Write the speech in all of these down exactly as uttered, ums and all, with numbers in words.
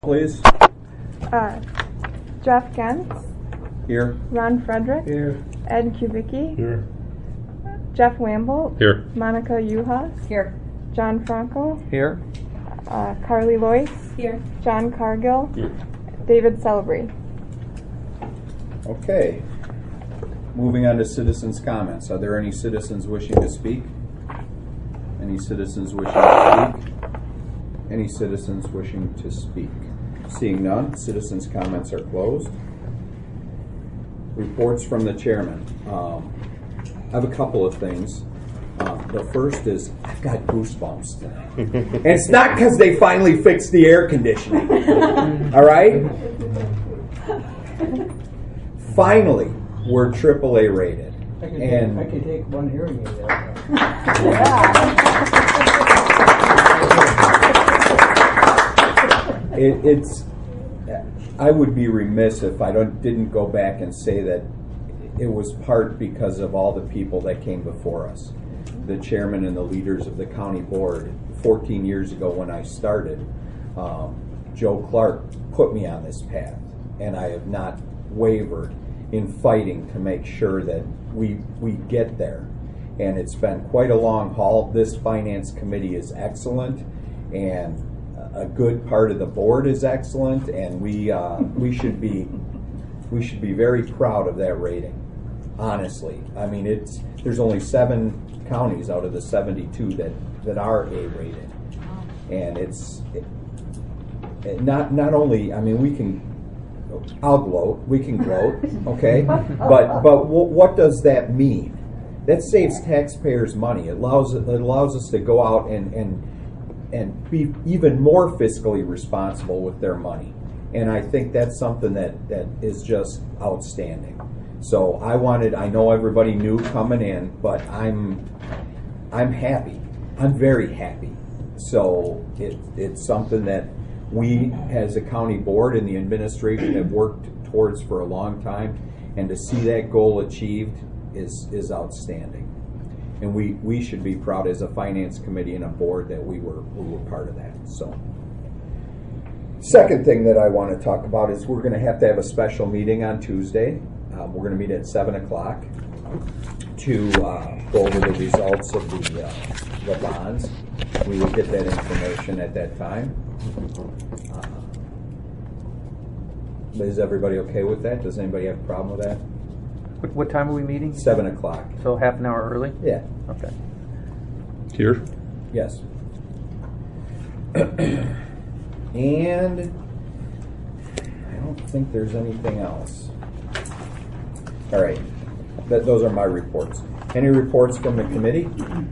Please. Uh, Jeff Gentz. Here. Ron Frederick. Here. Ed Kubicki. Here. Jeff Wamble. Here. Monica Uhas. Here. John Franco. Here. Uh, Carly Loyce. Here. John Cargill. Here. David Celebrate. Okay. Moving on to citizens' comments. Are there any citizens wishing to speak? Any citizens wishing to speak? Any citizens wishing to speak? Seeing none, citizens' comments are closed. Reports from the chairman. Um, I have a couple of things. Um, the first is I've got goosebumps tonight. And it's not because they finally fixed the air conditioning. All right? Finally, we're triple A rated. I could, and take, I could take one hearing aid out. It, it's. I would be remiss if I don't didn't go back and say that it was part because of all the people that came before us, the chairman and the leaders of the county board. fourteen years ago, when I started, um, Joe Clark put me on this path, and I have not wavered in fighting to make sure that we we get there. And it's been quite a long haul. This finance committee is excellent, and a good part of the board is excellent, and we uh, we should be we should be very proud of that rating. Honestly, I mean, it's there's only seven counties out of the seventy-two that, that are A rated, and it's it, it not not only. I mean, we can. I'll gloat. We can gloat, okay? But but w- what does that mean? That saves taxpayers money. It allows it allows us to go out and and. and be even more fiscally responsible with their money. And I think that's something that, that is just outstanding. So I wanted, I know everybody knew coming in, but I'm I'm happy. I'm very happy. So it, it's something that we as a county board and the administration have worked towards for a long time, and to see that goal achieved is is outstanding. And we, we should be proud as a finance committee and a board that we were we were part of that. So, second thing that I want to talk about is we're going to have to have a special meeting on Tuesday. Um, we're going to meet at seven o'clock to uh, go over the results of the uh, the bonds. We will get that information at that time. Uh, is everybody okay with that? Does anybody have a problem with that? What, what time are we meeting? Seven o'clock. So half an hour early? Yeah. Okay. Here. Yes. And I don't think there's anything else. All right. That, those are my reports. Any reports from the committee?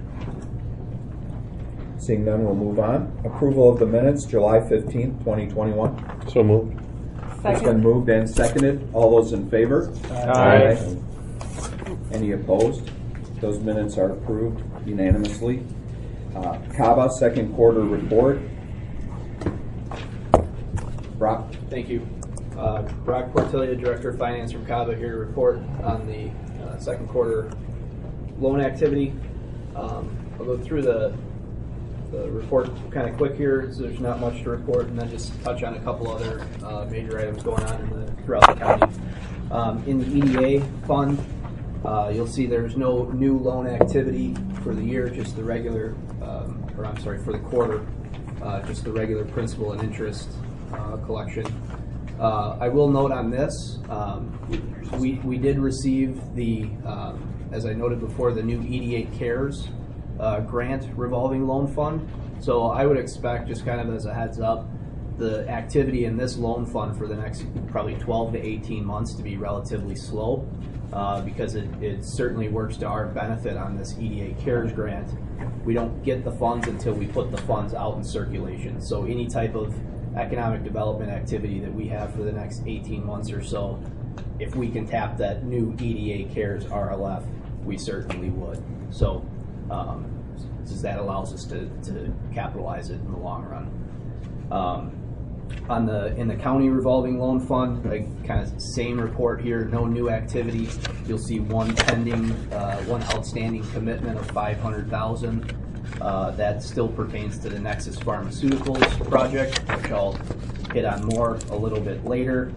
Seeing none, we'll move on. Approval of the minutes, July fifteenth, twenty twenty-one. So moved. It's been moved and seconded. All those in favor? Aye. Aye. Any opposed? Those minutes are approved unanimously. Uh, C A B A second quarter report. Brock? Thank you. Uh, Brock Portilla, Director of Finance from C A B A, here to report on the uh, second quarter loan activity. Um, I'll go through the the report kind of quick here, so there's not much to report, and then just touch on a couple other uh, major items going on in the, throughout the county. Um, in the E D A fund, uh, you'll see there's no new loan activity for the year, just the regular, um, or I'm sorry, for the quarter, uh, just the regular principal and interest uh, collection. Uh, I will note on this, um, we, we did receive the, um, as I noted before, the new E D A CARES Uh, grant revolving loan fund. So I would expect, just kind of as a heads up, the activity in this loan fund for the next probably twelve to eighteen months to be relatively slow, uh, because it, it certainly works to our benefit on this E D A CARES grant. We don't get the funds until we put the funds out in circulation. So any type of economic development activity that we have for the next eighteen months or so, if we can tap that new E D A CARES R L F, we certainly would. So Um, since that allows us to, to capitalize it in the long run. Um, on the in the county revolving loan fund, like kind of same report here. No new activity. You'll see one pending, uh, one outstanding commitment of five hundred thousand. Uh, that still pertains to the Nexus Pharmaceuticals project, which I'll hit on more a little bit later.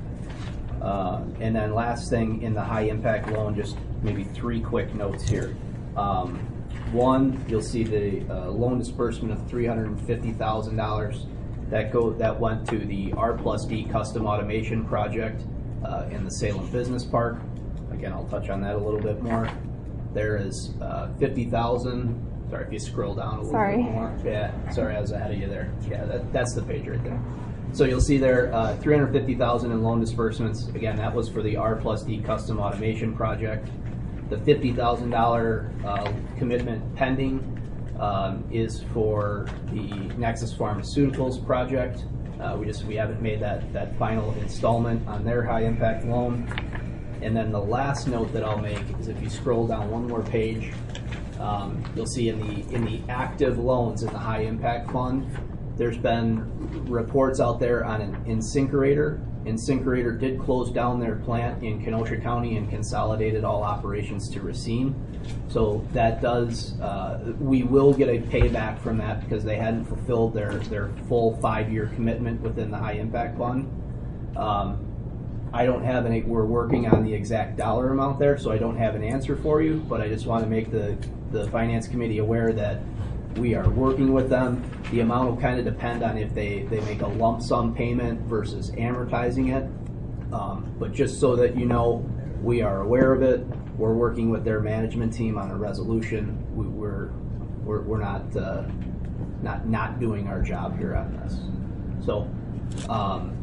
Uh, and then last thing in the high impact loan, just maybe three quick notes here. Um, one, you'll see the uh, loan disbursement of three hundred fifty thousand dollars. That go that went to the R plus D custom automation project uh, in the Salem Business Park. Again, I'll touch on that a little bit more. There is uh, fifty thousand. Sorry, if you scroll down a little Sorry. bit more. Yeah, sorry, I was ahead of you there. Yeah, that, that's the page right there. So you'll see there uh, three hundred fifty thousand dollars in loan disbursements. Again, that was for the R plus D custom automation project. The fifty thousand dollars uh, commitment pending um, is for the Nexus Pharmaceuticals project. Uh, we just we haven't made that that final installment on their high impact loan. And then the last note that I'll make is if you scroll down one more page, um, you'll see in the in the active loans in the high impact fund, there's been reports out there on an InSinkErator. InSinkErator did close down their plant in Kenosha County and consolidated all operations to Racine. So that does, uh, we will get a payback from that because they hadn't fulfilled their, their full five-year commitment within the high impact fund. Um, I don't have any, we're working on the exact dollar amount there, so I don't have an answer for you, but I just want to make the, the Finance Committee aware that we are working with them. The amount will kind of depend on if they, they make a lump sum payment versus amortizing it. Um, but just so that you know, we are aware of it. We're working with their management team on a resolution. We, we're, we're we're not uh, not not doing our job here on this. So um,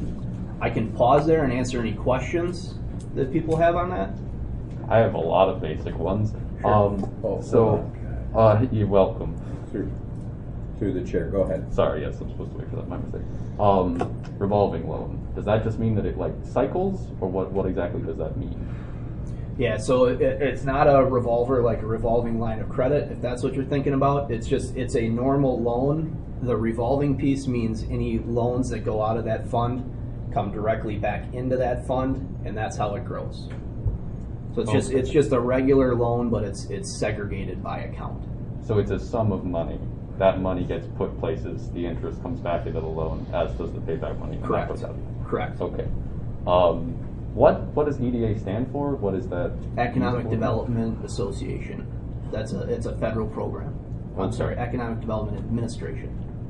I can pause there and answer any questions that people have on that. I have a lot of basic ones. Sure. Um, Oh, so, uh, you're welcome. Through, through the chair, go ahead. Sorry, yes, I'm supposed to wait for that. My mistake. Um, revolving loan. Does that just mean that it like cycles, or what? What exactly does that mean? Yeah, so it, it's not a revolver like a revolving line of credit, if that's what you're thinking about. It's just, it's a normal loan. The revolving piece means any loans that go out of that fund come directly back into that fund, and that's how it grows. So it's just, Okay. it's just a regular loan, but it's it's segregated by account. So it's a sum of money. That money gets put places. The interest comes back into the loan, as does the payback money. and that Correct. goes out. Correct. Okay. Um, what what does E D A stand for? What is that? Economic used for? Development Association. That's a it's a federal program. I'm Okay. sorry, Economic Development Administration.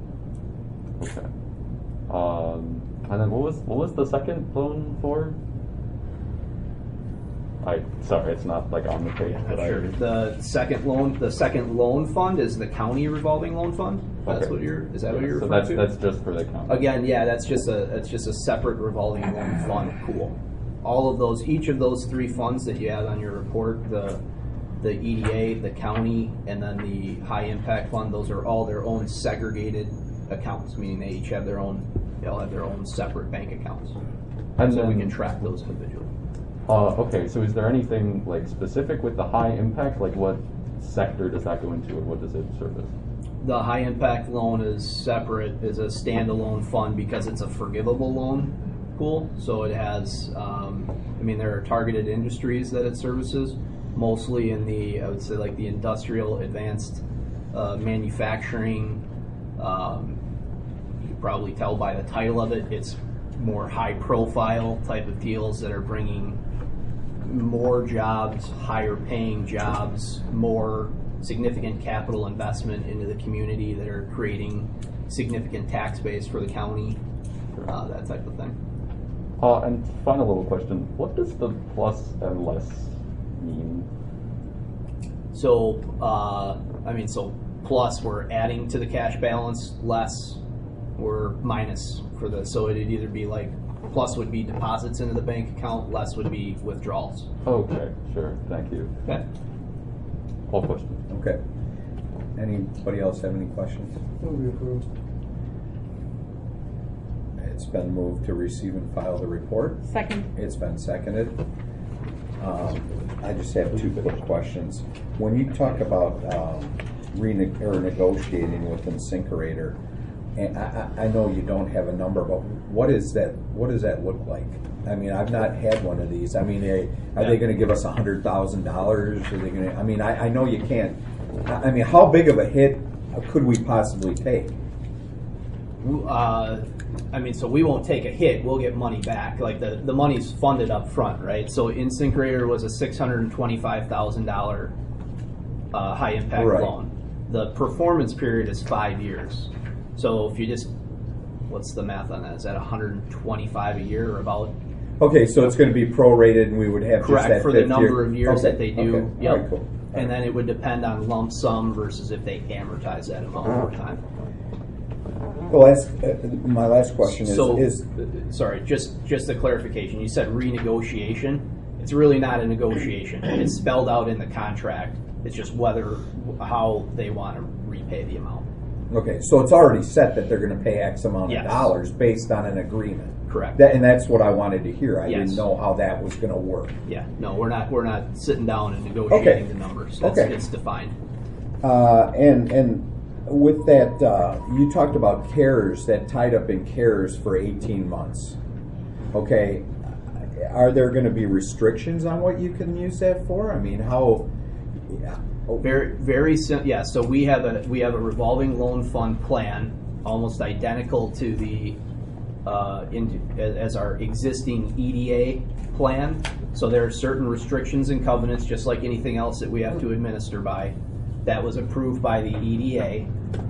Okay. Um, and then what was what was the second loan for? I sorry, it's not like on the page. but I, Sure. The second loan, the second loan fund is the county revolving loan fund. That's Okay. what you're. Is that what you're so referring that's to? that's just for the county. Again, yeah, that's just a that's just a separate revolving loan fund pool. All of those, each of those three funds that you have on your report, the the E D A, the county, and then the high impact fund, those are all their own segregated accounts, meaning they each have their own, they all have their own separate bank accounts. And so then, we can track those individually. Uh, okay, so is there anything like specific with the high impact? Like what sector does that go into, or what does it service? The high impact loan is separate, is a standalone fund because it's a forgivable loan pool. So it has, um, I mean, there are targeted industries that it services, mostly in the, I would say, like the industrial, advanced uh, manufacturing. Um, you can probably tell by the title of it, it's more high profile type of deals that are bringing more jobs, higher paying jobs, more significant capital investment into the community that are creating significant tax base for the county, uh, that type of thing. Uh, and final little question: what does the plus and less mean? So, uh, I mean, so plus we're adding to the cash balance, less we're minus for the, so it'd either be like, plus would be deposits into the bank account, less would be withdrawals. Okay, sure. Thank you. Okay. All questions. Okay. Anybody else have any questions? Move to approve. It's been moved to receive and file the report. Second. It's been seconded. Um, I just have two quick questions. When you talk about um, rene- or negotiating with InSinkErator, and I, I I know you don't have a number, but what is that? What does that look like? I mean, I've not had one of these. I mean, are, are Yeah. they going to give us a hundred thousand dollars? Are they going to? I mean, I, I know you can't. I I mean, how big of a hit could we possibly take? Uh, I mean, so we won't take a hit. We'll get money back. Like the, the money's funded up front, right? So InSinkErator was a six hundred twenty-five thousand dollars uh, high impact Right. loan. The performance period is five years. So if you just, what's the math on that? Is that one hundred twenty-five a year or about? Okay, so it's going to be prorated, and we would have just Correct, that for the fifth number year. of years Okay, that they do. okay. Yep. All right, cool. And then it would depend on lump sum versus if they amortize that amount over time. The last, uh, my last question is, So, is uh, sorry, just just a clarification. You said renegotiation. It's really not a negotiation. It's spelled out in the contract. It's just whether how they want to repay the amount. okay, so it's already set that they're going to pay X amount Yes. of dollars based on an agreement. Correct. That, and that's what I wanted to hear. I Yes. didn't know how that was going to work. Yeah. No, we're not. We're not sitting down and negotiating Okay. the numbers. That's, Okay. It's defined. Uh, and and with that, uh, you talked about CARES, that tied up in CARES for eighteen months. Okay, are there going to be restrictions on what you can use that for? I mean, how? Yeah. Very, very sim- yeah. So we have a we have a revolving loan fund plan, almost identical to the uh, in, as our existing E D A plan. So there are certain restrictions and covenants, just like anything else that we have to administer by. That was approved by the E D A.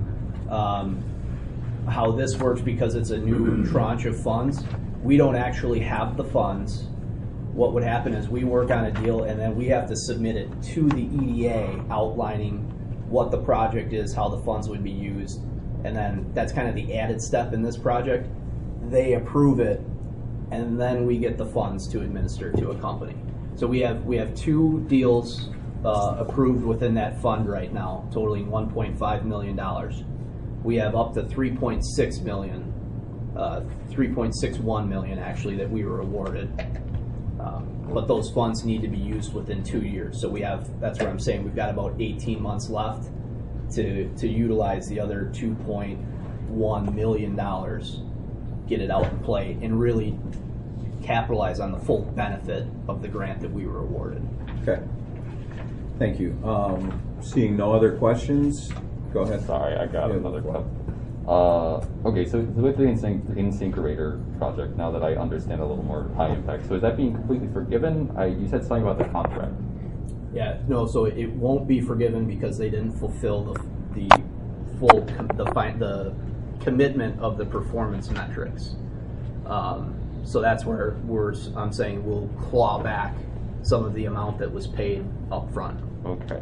Um, how this works, because it's a new tranche of funds, we don't actually have the funds. What would happen is we work on a deal and then we have to submit it to the E D A outlining what the project is, how the funds would be used, and then that's kind of the added step in this project. They approve it, and then we get the funds to administer to a company. So we have we have two deals uh, approved within that fund right now, totaling one point five million dollars. We have up to three point six million, uh, three point six one million actually that we were awarded. Um, but those funds need to be used within two years. So we have, that's what I'm saying, we've got about eighteen months left to to utilize the other two point one million dollars, get it out and play, and really capitalize on the full benefit of the grant that we were awarded. Okay. Thank you. Um, seeing no other questions, go ahead. Sorry, I got Yeah, another go cup. Uh, okay, so with the InSync, InSinkErator project, now that I understand a little more high impact, so is that being completely forgiven? I, you said something about the contract. Yeah, no, so it won't be forgiven because they didn't fulfill the the full com- the fi- the commitment of the performance metrics. Um, so that's where we're I'm saying we'll claw back some of the amount that was paid up front. Okay.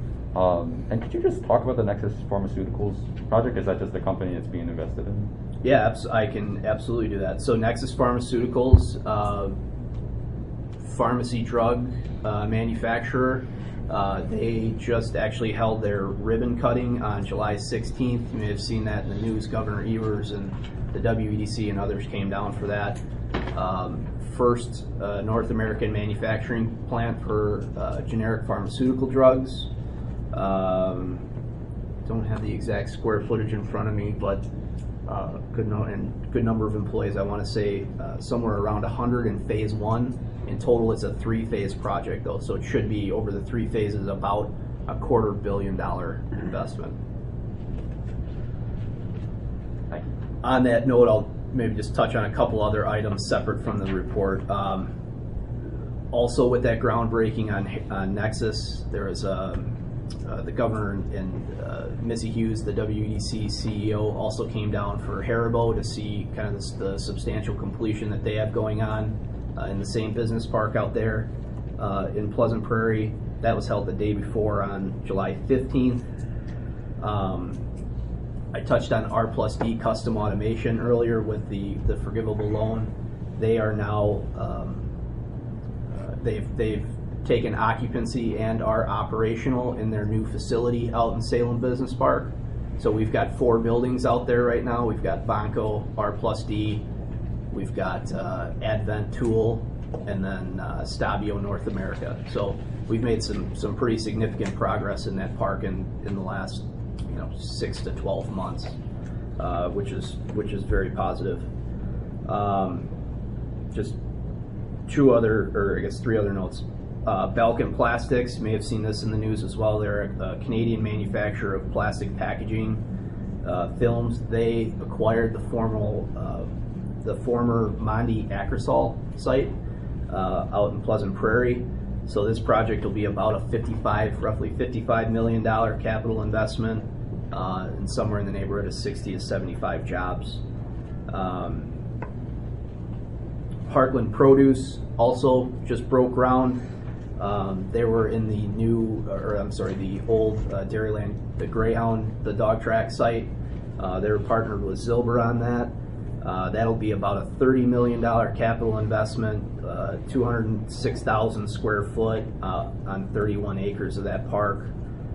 Um, and could you just talk about the Nexus Pharmaceuticals project? Is that just the company that's being invested in? Yeah, abs- I can absolutely do that. So Nexus Pharmaceuticals, uh, pharmacy drug uh, manufacturer, uh, they just actually held their ribbon cutting on July sixteenth. You may have seen that in the news. Governor Evers and the W E D C and others came down for that. Um, first uh, North American manufacturing plant for uh, generic pharmaceutical drugs. Um, don't have the exact square footage in front of me, but uh, good no- and good number of employees. I want to say uh, somewhere around one hundred in phase one. In total, it's a three-phase project, though, so it should be over the three phases about a quarter billion dollar investment. On that note, I'll maybe just touch on a couple other items separate from the report. Um, also, with that groundbreaking on, on Nexus, there was a Uh, the governor and, and uh, Missy Hughes, the W E D C C E O, also came down for Haribo to see kind of the, the substantial completion that they have going on uh, in the same business park out there uh, in Pleasant Prairie. That was held the day before on July fifteenth. Um, I touched on R plus D custom automation earlier with the, the forgivable loan. They are now, um, uh, they've, they've taken occupancy and are operational in their new facility out in Salem Business Park. So we've got four buildings out there right now. We've got Bonco, R plus D, we've got uh, Advent Tool, and then uh, Stabio North America. So we've made some some pretty significant progress in that park in, in the last you know six to twelve months, uh, which is which is very positive. Um, just two other, or I guess three other notes. Uh, Balkan Plastics, you may have seen this in the news as well. They're a Canadian manufacturer of plastic packaging. uh, Films. They acquired the formal, uh, the former Mondi Acrosol site uh, out in Pleasant Prairie. So this project will be about a fifty-five, roughly fifty-five million dollar capital investment, uh, and somewhere in the neighborhood of sixty to seventy-five jobs. Um, Heartland Produce also just broke ground. Um, they were in the new, or I'm sorry, the old uh, Dairyland, the Greyhound, the dog track site. Uh, they were partnered with Zilber on that. Uh, that'll be about a thirty million dollar capital investment, uh, two hundred six thousand square foot uh, on thirty-one acres of that park.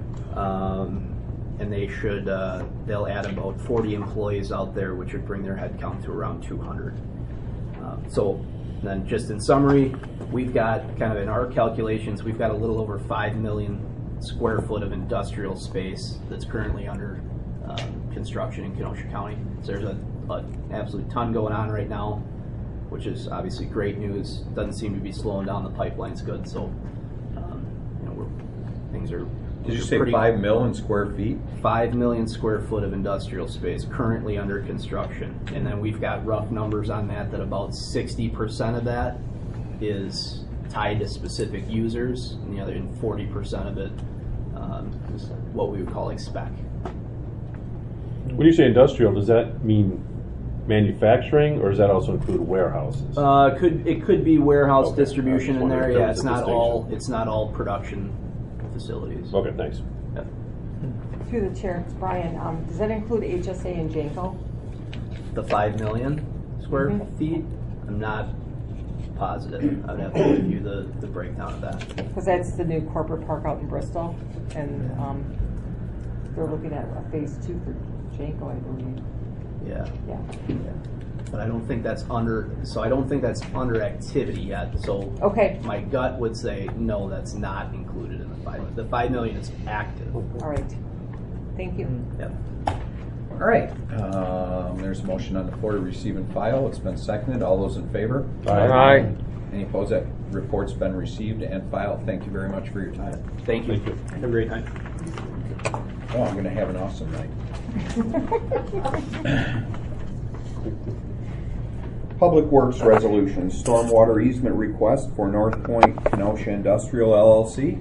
Um, and they should, uh, they'll add about forty employees out there, which would bring their head count to around two hundred. Uh, so then just in summary, we've got kind of in our calculations, we've got a little over five million square foot of industrial space that's currently under um, construction in Kenosha County. So there's a, a absolute ton going on right now, which is obviously great news. Doesn't seem to be slowing down. The pipeline's good. So, um, you know, we're, things are. Did you are say pretty- five million square feet? Five million square foot of industrial space currently under construction. And then we've got rough numbers on that, that about sixty percent of that is tied to specific users, and the other forty percent of it um, is what we would call like spec. When you say industrial, does that mean manufacturing, or does that also include warehouses? Uh, could it could be warehouse Okay. distribution I in just there? wondered if there Yeah, was it's a not all distinction. it's not all production facilities. Okay, thanks. Yep. Through the chair, it's Brian. Um, does that include H S A and Janko? The five million square Mhm. feet. I'm not positive. I would have to give you the, the breakdown of that. Because that's the new corporate park out in Bristol, and um, they're looking at a phase two for Janko, I believe. Yeah. Yeah. Yeah. But I don't think that's under. So I don't think that's under activity yet. So Okay. my gut would say no, that's not included in the five. The five million is active. All right. Thank you. Yep. All right, um, there's a motion on the floor to receive and file. It's been seconded. All those in favor? Aye. Any opposed? That report's been received and filed. Thank you very much for your time. Thank you. Thank you. Have a great night. Oh, I'm gonna have an awesome night. Public Works Resolution, Stormwater Easement Request for North Point Kenosha Industrial L L C.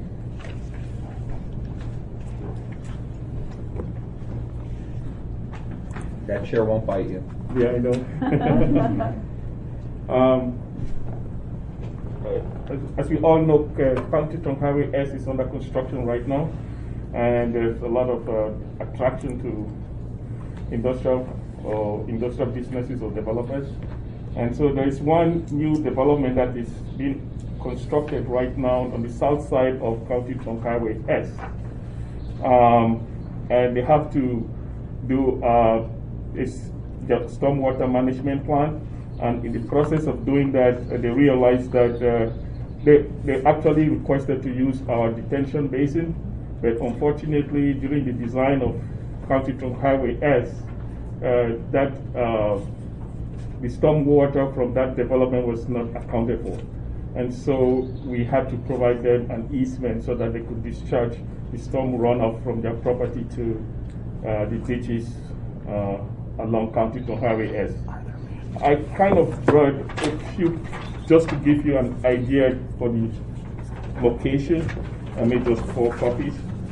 That chair won't bite you. Yeah, I know. um, uh, as, as we all know, uh, County Trunk Highway S is under construction right now, and there's a lot of uh, attraction to industrial or industrial businesses or developers. And so there is one new development that is being constructed right now on the south side of County Trunk Highway S. Um, and they have to do uh, is the stormwater management plan, and in the process of doing that, uh, they realized that uh, they, they actually requested to use our detention basin, but unfortunately during the design of County Trunk Highway S, uh, that uh, the stormwater from that development was not accounted for. And so we had to provide them an easement so that they could discharge the storm runoff from their property to uh, the ditches uh, along County Trunk Highway S. I kind of brought a few, just to give you an idea for the location. I made just four copies.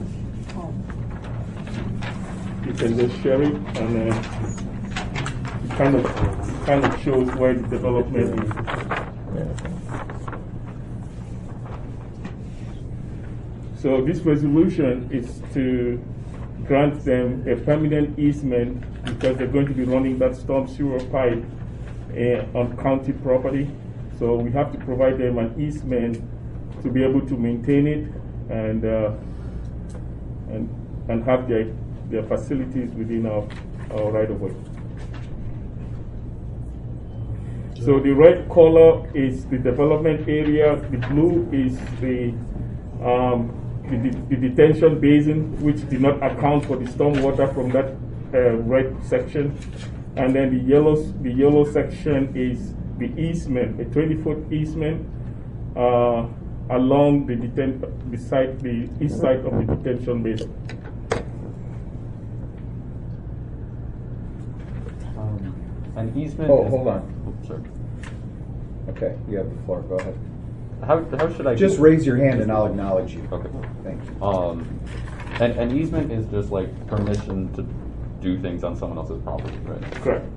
You can just share it, and then it kind of kind of shows where the development is. So this resolution is to grant them a permanent easement because they're going to be running that storm sewer pipe uh, on county property. So we have to provide them an easement to be able to maintain it and uh, and and have their their facilities within our, our right of way. So the red color is the development area. The blue is the um, the, the detention basin, which did not account for the stormwater from that uh, red section, and then the yellow the yellow section is the easement, a twenty foot easement uh, along the detent the side the east side of the detention basin. an easement. Oh, is- hold on. Oops, sorry. Okay, you have the floor. Go ahead. How, how should I Just raise your hand and I'll acknowledge you. Okay. Thank you. Um, and an easement is just like permission to do things on someone else's property, right? Correct.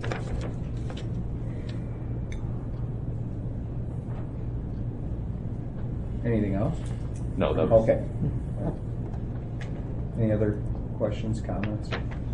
Anything else? No, that was Okay. Any other questions, comments?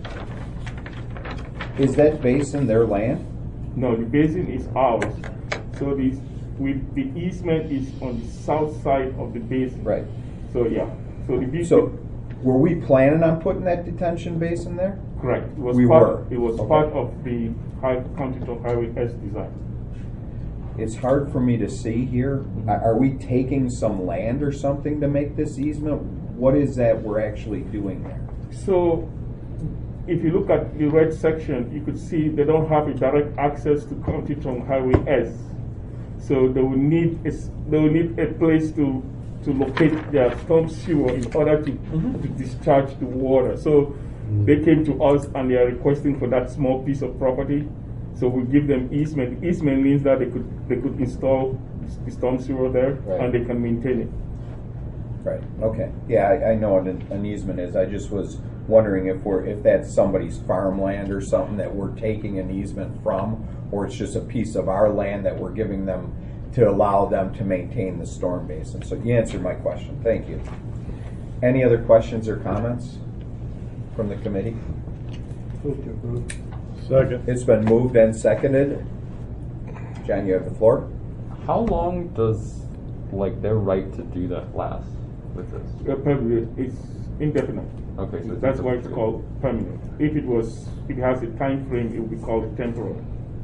Is that basin their land? No, the basin is ours. So this, with the easement is on the south side of the basin. Right. So yeah. So the basin. So, were we planning on putting that detention basin there? correct. It was We part. were. It was Okay. part of the High County Top Highway S design. It's hard for me to see here. Are are we taking some land or something to make this easement? What is that we're actually doing there? So, if you look at the red section, you could see they don't have a direct access to County Town Highway S. So they will need a, s- they will need a place to to locate their storm sewer in order to, to discharge the water. So they came to us and they are requesting for that small piece of property. So we give them easement. Easement means that they could they could install the storm sewer there Right. and they can maintain it. Right, okay. Yeah, I, I know what an, an easement is. I just was wondering if we're, if that's somebody's farmland or something that we're taking an easement from, or it's just a piece of our land that we're giving them to allow them to maintain the storm basin. So you answered my question. Thank you. Any other questions or comments from the committee? Move to approve. Second. It's been moved and seconded. John, you have the floor. How long does like their right to do that last with this? Uh, permanent, it's indefinite. Okay, so it's That's why it's indefinite. called permanent. If it was, if it has a time frame, it would be called temporal.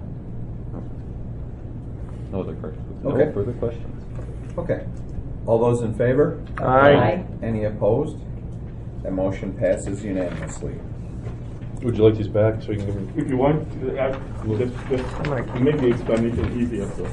No other questions. Okay. No further questions. Okay. All those in favor? Aye. Any opposed? That motion passes unanimously. Would you like these back so you can give them? If you want, uh, I- just, just make the explanation easier. So.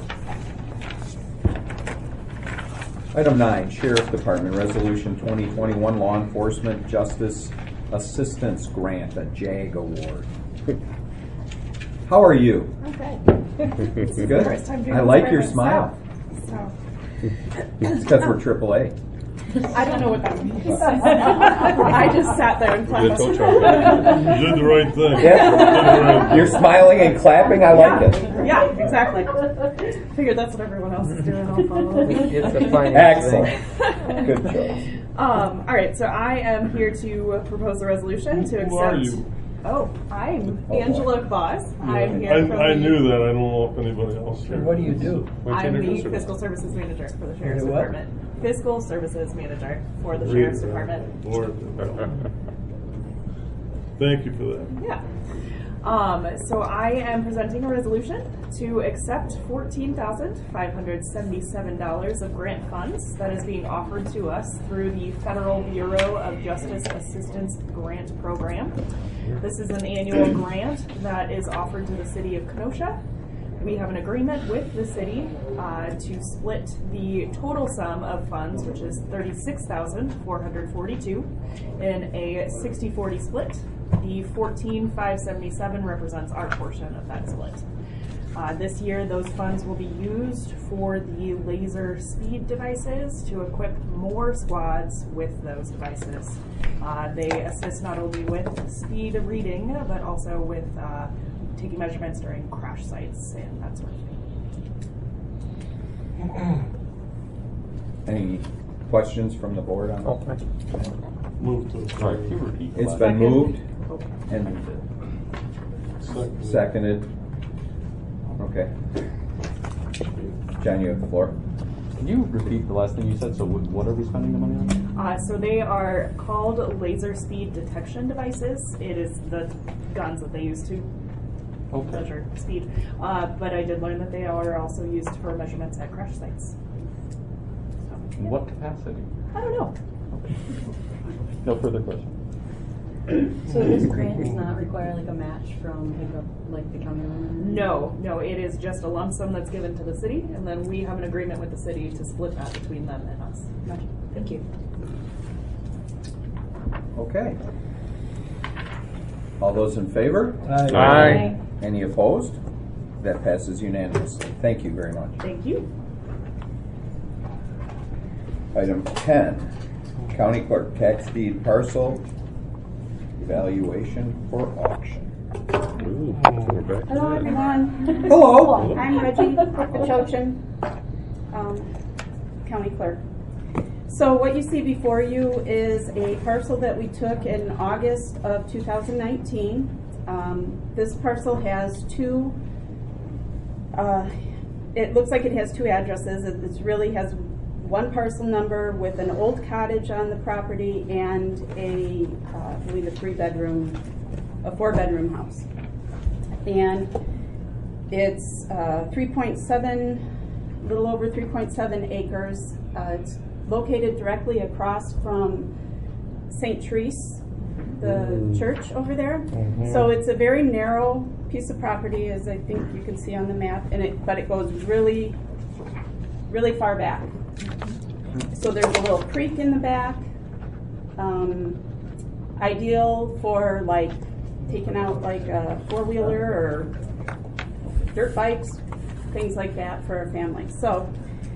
Item nine, Sheriff Department, Resolution twenty twenty-one Law Enforcement Justice Assistance Grant, a JAG Award. How are you? Okay. Good? First time doing I this like by your myself, smile. So It's because we're triple A. I don't know what that means. I just sat there and Good clapped. coach, Harvey. You did the right thing. Yeah. You're smiling and clapping. I like it. Yeah, exactly. Figured that's what everyone else is doing. I'll follow. It's a finance thing. Excellent. Good choice. Um, all right, so I am here to propose a resolution to accept. Who are you? Oh, I'm Oh, boy. Angela Boss. I'm here I, from I the- knew that. I don't know if anybody else here. And what do you do? I'm the Maintainer fiscal services manager for the sheriff's do what? department. Fiscal services manager for the Read sheriff's it. department. Lord. Thank you for that. Yeah. Um, so I am presenting a resolution to accept fourteen thousand five hundred seventy-seven dollars of grant funds that is being offered to us through the Federal Bureau of Justice Assistance Grant Program. This is an annual grant that is offered to the city of Kenosha. We have an agreement with the city uh, to split the total sum of funds, which is thirty-six thousand four hundred forty-two, in a sixty forty split. The fourteen thousand five hundred seventy-seven represents our portion of that split. Uh, this year, those funds will be used for the laser speed devices to equip more squads with those devices. Uh, they assist not only with speed reading, but also with uh, taking measurements during crash sites and that sort of thing. Any questions from the board on Oh, that? Move to. Sorry, can you repeat the It's last- been Second. moved Oh. and Second. seconded. Okay. John, you have the floor. Can you repeat the last thing you said? So what, what are we spending the money on? Uh, so they are called laser speed detection devices. It is the guns that they use to Okay. measure speed. Uh, but I did learn that they are also used for measurements at crash sites. So, In what capacity? I don't know. No further questions. So this grant does not require like a match from like, a, like the county? No, no, it is just a lump sum that's given to the city, and then we have an agreement with the city to split that between them and us. Gotcha. Thank you. Okay. All those in favor? Aye. Any opposed? That passes unanimously. Thank you very much. Thank you. Item ten, County Clerk tax deed parcel evaluation for auction. Ooh, so we're back. Hello, everyone. Hello. I'm Reggie Pachochin, um, County Clerk. So what you see before you is a parcel that we took in August of two thousand nineteen. Um, this parcel has two, uh, it looks like it has two addresses. It it really has one parcel number with an old cottage on the property and a, uh, I believe a three bedroom, a four bedroom house. And it's uh, three point seven, a little over three point seven acres. Uh, it's located directly across from Saint Therese, the mm. church over there. Mm-hmm. So it's a very narrow piece of property, as I think you can see on the map, and it, but it goes really, really far back. So there's a little creek in the back, um, ideal for like taking out like a four-wheeler or dirt bikes, things like that for a family. So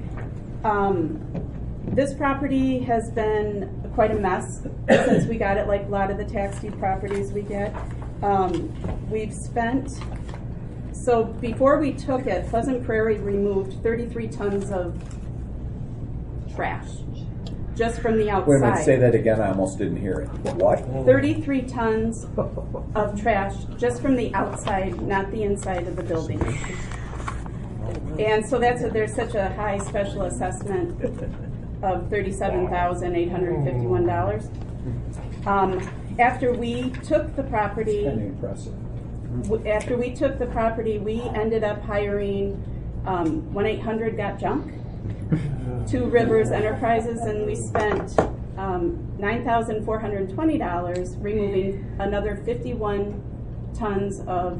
um, this property has been quite a mess since we got it, like a lot of the tax deed properties we get. Um, we've spent, so before we took it, Pleasant Prairie removed thirty-three tons of trash just from the outside. Wait a minute, say that again. I almost didn't hear it. What? thirty-three tons of trash just from the outside, not the inside of the building. And so that's a, there's such a high special assessment of thirty-seven thousand eight hundred fifty-one dollars. Um, after we took the property, Kind of impressive. w- after we took the property, we ended up hiring um, one eight hundred got junk. Two Rivers Enterprises, and we spent um, nine thousand four hundred twenty dollars removing another fifty-one tons of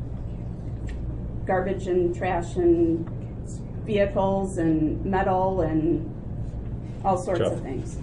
garbage and trash and vehicles and metal and all sorts Sure. of things.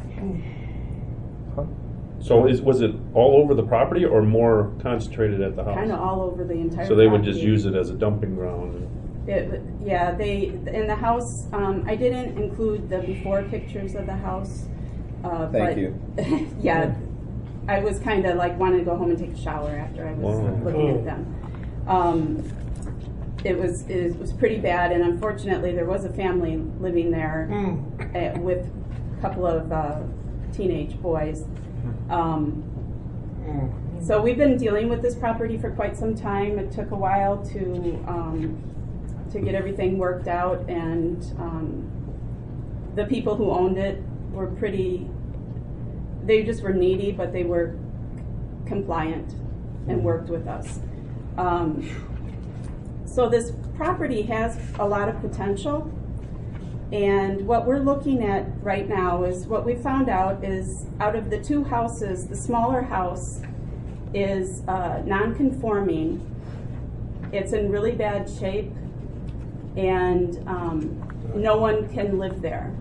So is, was it all over the property or more concentrated at the house? Kind of all over the entire So they would just property. use it as a dumping ground? It, yeah, they, in the house, um, I didn't include the before pictures of the house. Uh, Thank but you. Yeah, I was kind of like wanting to go home and take a shower after I was Wow. looking at them. Um, it was it was pretty bad, and unfortunately, there was a family living there uh, with a couple of uh, teenage boys. Um, so we've been dealing with this property for quite some time. It took a while to um, to get everything worked out, and um, the people who owned it were pretty, they just were needy, but they were compliant and worked with us. Um, so this property has a lot of potential, and what we're looking at right now is, what we found out is, out of the two houses, the smaller house is uh, non-conforming. It's in really bad shape, and um, no one can live there.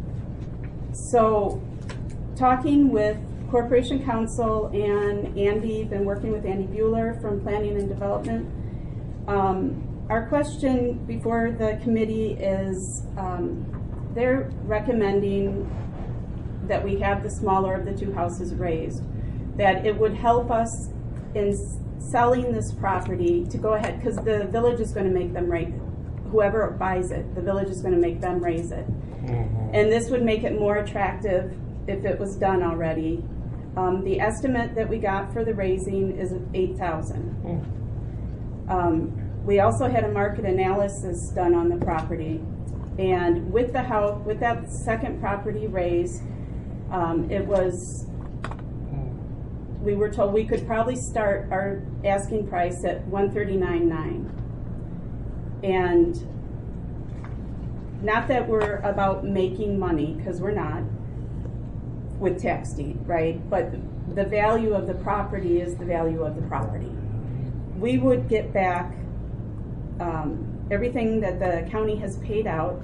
So, talking with Corporation Counsel and Andy, been working with Andy Bueller from Planning and Development. Um, our question before the committee is, um, they're recommending that we have the smaller of the two houses raised, that it would help us in selling this property to go ahead, because the village is going to make them raise it. Whoever buys it, the village is going to make them raise it. Mm-hmm. And this would make it more attractive if it was done already. Um, the estimate that we got for the raising is eight thousand dollars. Mm. Um, we also had a market analysis done on the property, and with the house, with that second property raised, um, it was. We were told we could probably start our asking price at one thirty-nine nine. And not that we're about making money, because we're not with tax deed, right? But the value of the property is the value of the property. We would get back um, everything that the county has paid out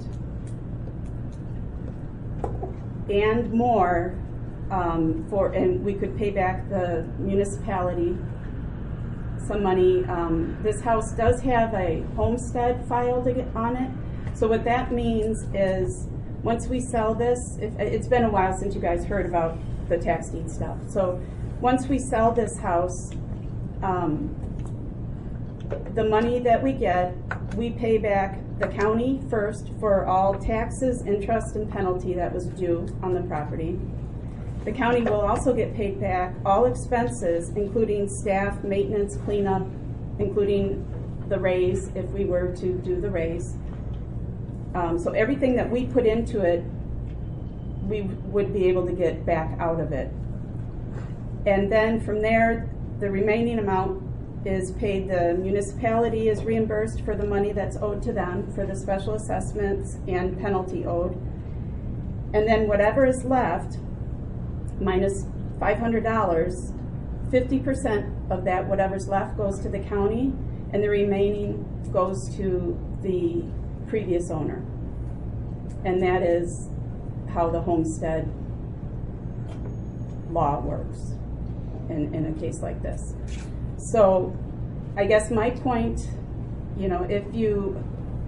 and more. Um, for and we could pay back the municipality some money. Um, this house does have a homestead filed ag- on it. So what that means is, once we sell this, if, it's been a while since you guys heard about the tax deed stuff. So once we sell this house, um, the money that we get, we pay back the county first for all taxes, interest, and penalty that was due on the property. The county will also get paid back all expenses, including staff, maintenance, cleanup, including the raise, if we were to do the raise. Um, so everything that we put into it, we would be able to get back out of it. And then from there, the remaining amount is paid. The municipality is reimbursed for the money that's owed to them for the special assessments and penalty owed. And then whatever is left, minus five hundred dollars, fifty percent of that, whatever's left, goes to the county, and the remaining goes to the previous owner. And that is how the homestead law works in, in a case like this. So I guess my point, you know, if you,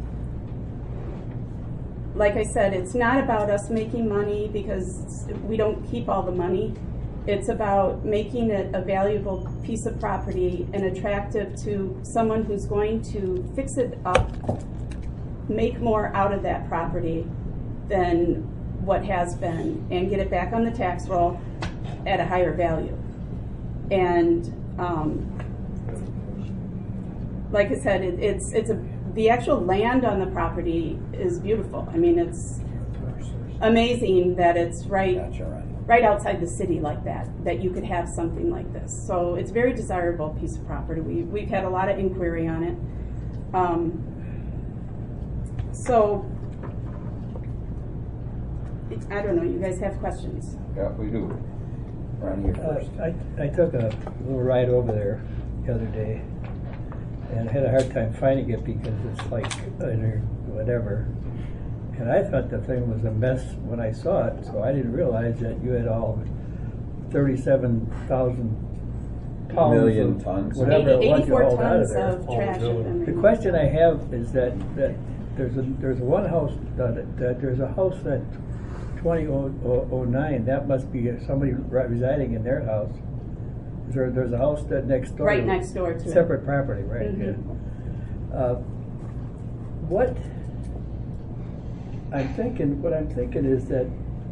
like I said, it's not about us making money because we don't keep all the money. It's about making it a valuable piece of property and attractive to someone who's going to fix it up, make more out of that property than what has been, and get it back on the tax roll at a higher value. And um, like I said, it, it's it's a the actual land on the property is beautiful. I mean, it's amazing that it's right right outside the city like that, that you could have something like this. So it's a very desirable piece of property. We, we've had a lot of inquiry on it. Um, so, it, I don't know, you guys have questions? Yeah, we do. Ronnie, you're Uh, first. I, I took a little ride over there the other day, and I had a hard time finding it because it's like, uh, whatever. And I thought the thing was a mess when I saw it, so I didn't realize that you had all thirty-seven thousand pounds. Million of tons. Whatever it was you eighty-four hauled out of tons there. of trash. and- The question I have is that, that there's a, there's one house, that, that there's a house that twenty oh nine, that must be somebody residing in their house. Is there, there's a house that next door. Right next door to it. Separate property, right? Mhm. Yeah. Uh, What, I'm thinking, what I'm thinking is that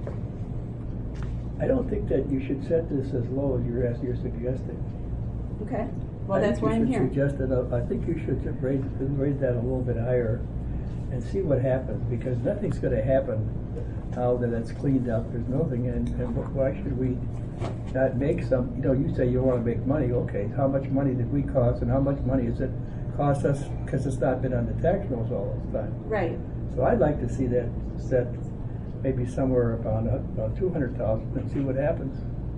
I don't think that you should set this as low as you're, as you're suggesting. Okay, well, I that's think why I'm you here. should suggest it up- I think you should raise, raise that a little bit higher and see what happens, because nothing's gonna happen now that it's cleaned up, there's nothing, and, and wh- why should we not make some, you know, you say you wanna make money, okay, how much money did we cost, and how much money is it cost us, because it's not been on the tax rolls all this time? Right. So I'd like to see that set maybe somewhere about, about two hundred thousand and see what happens.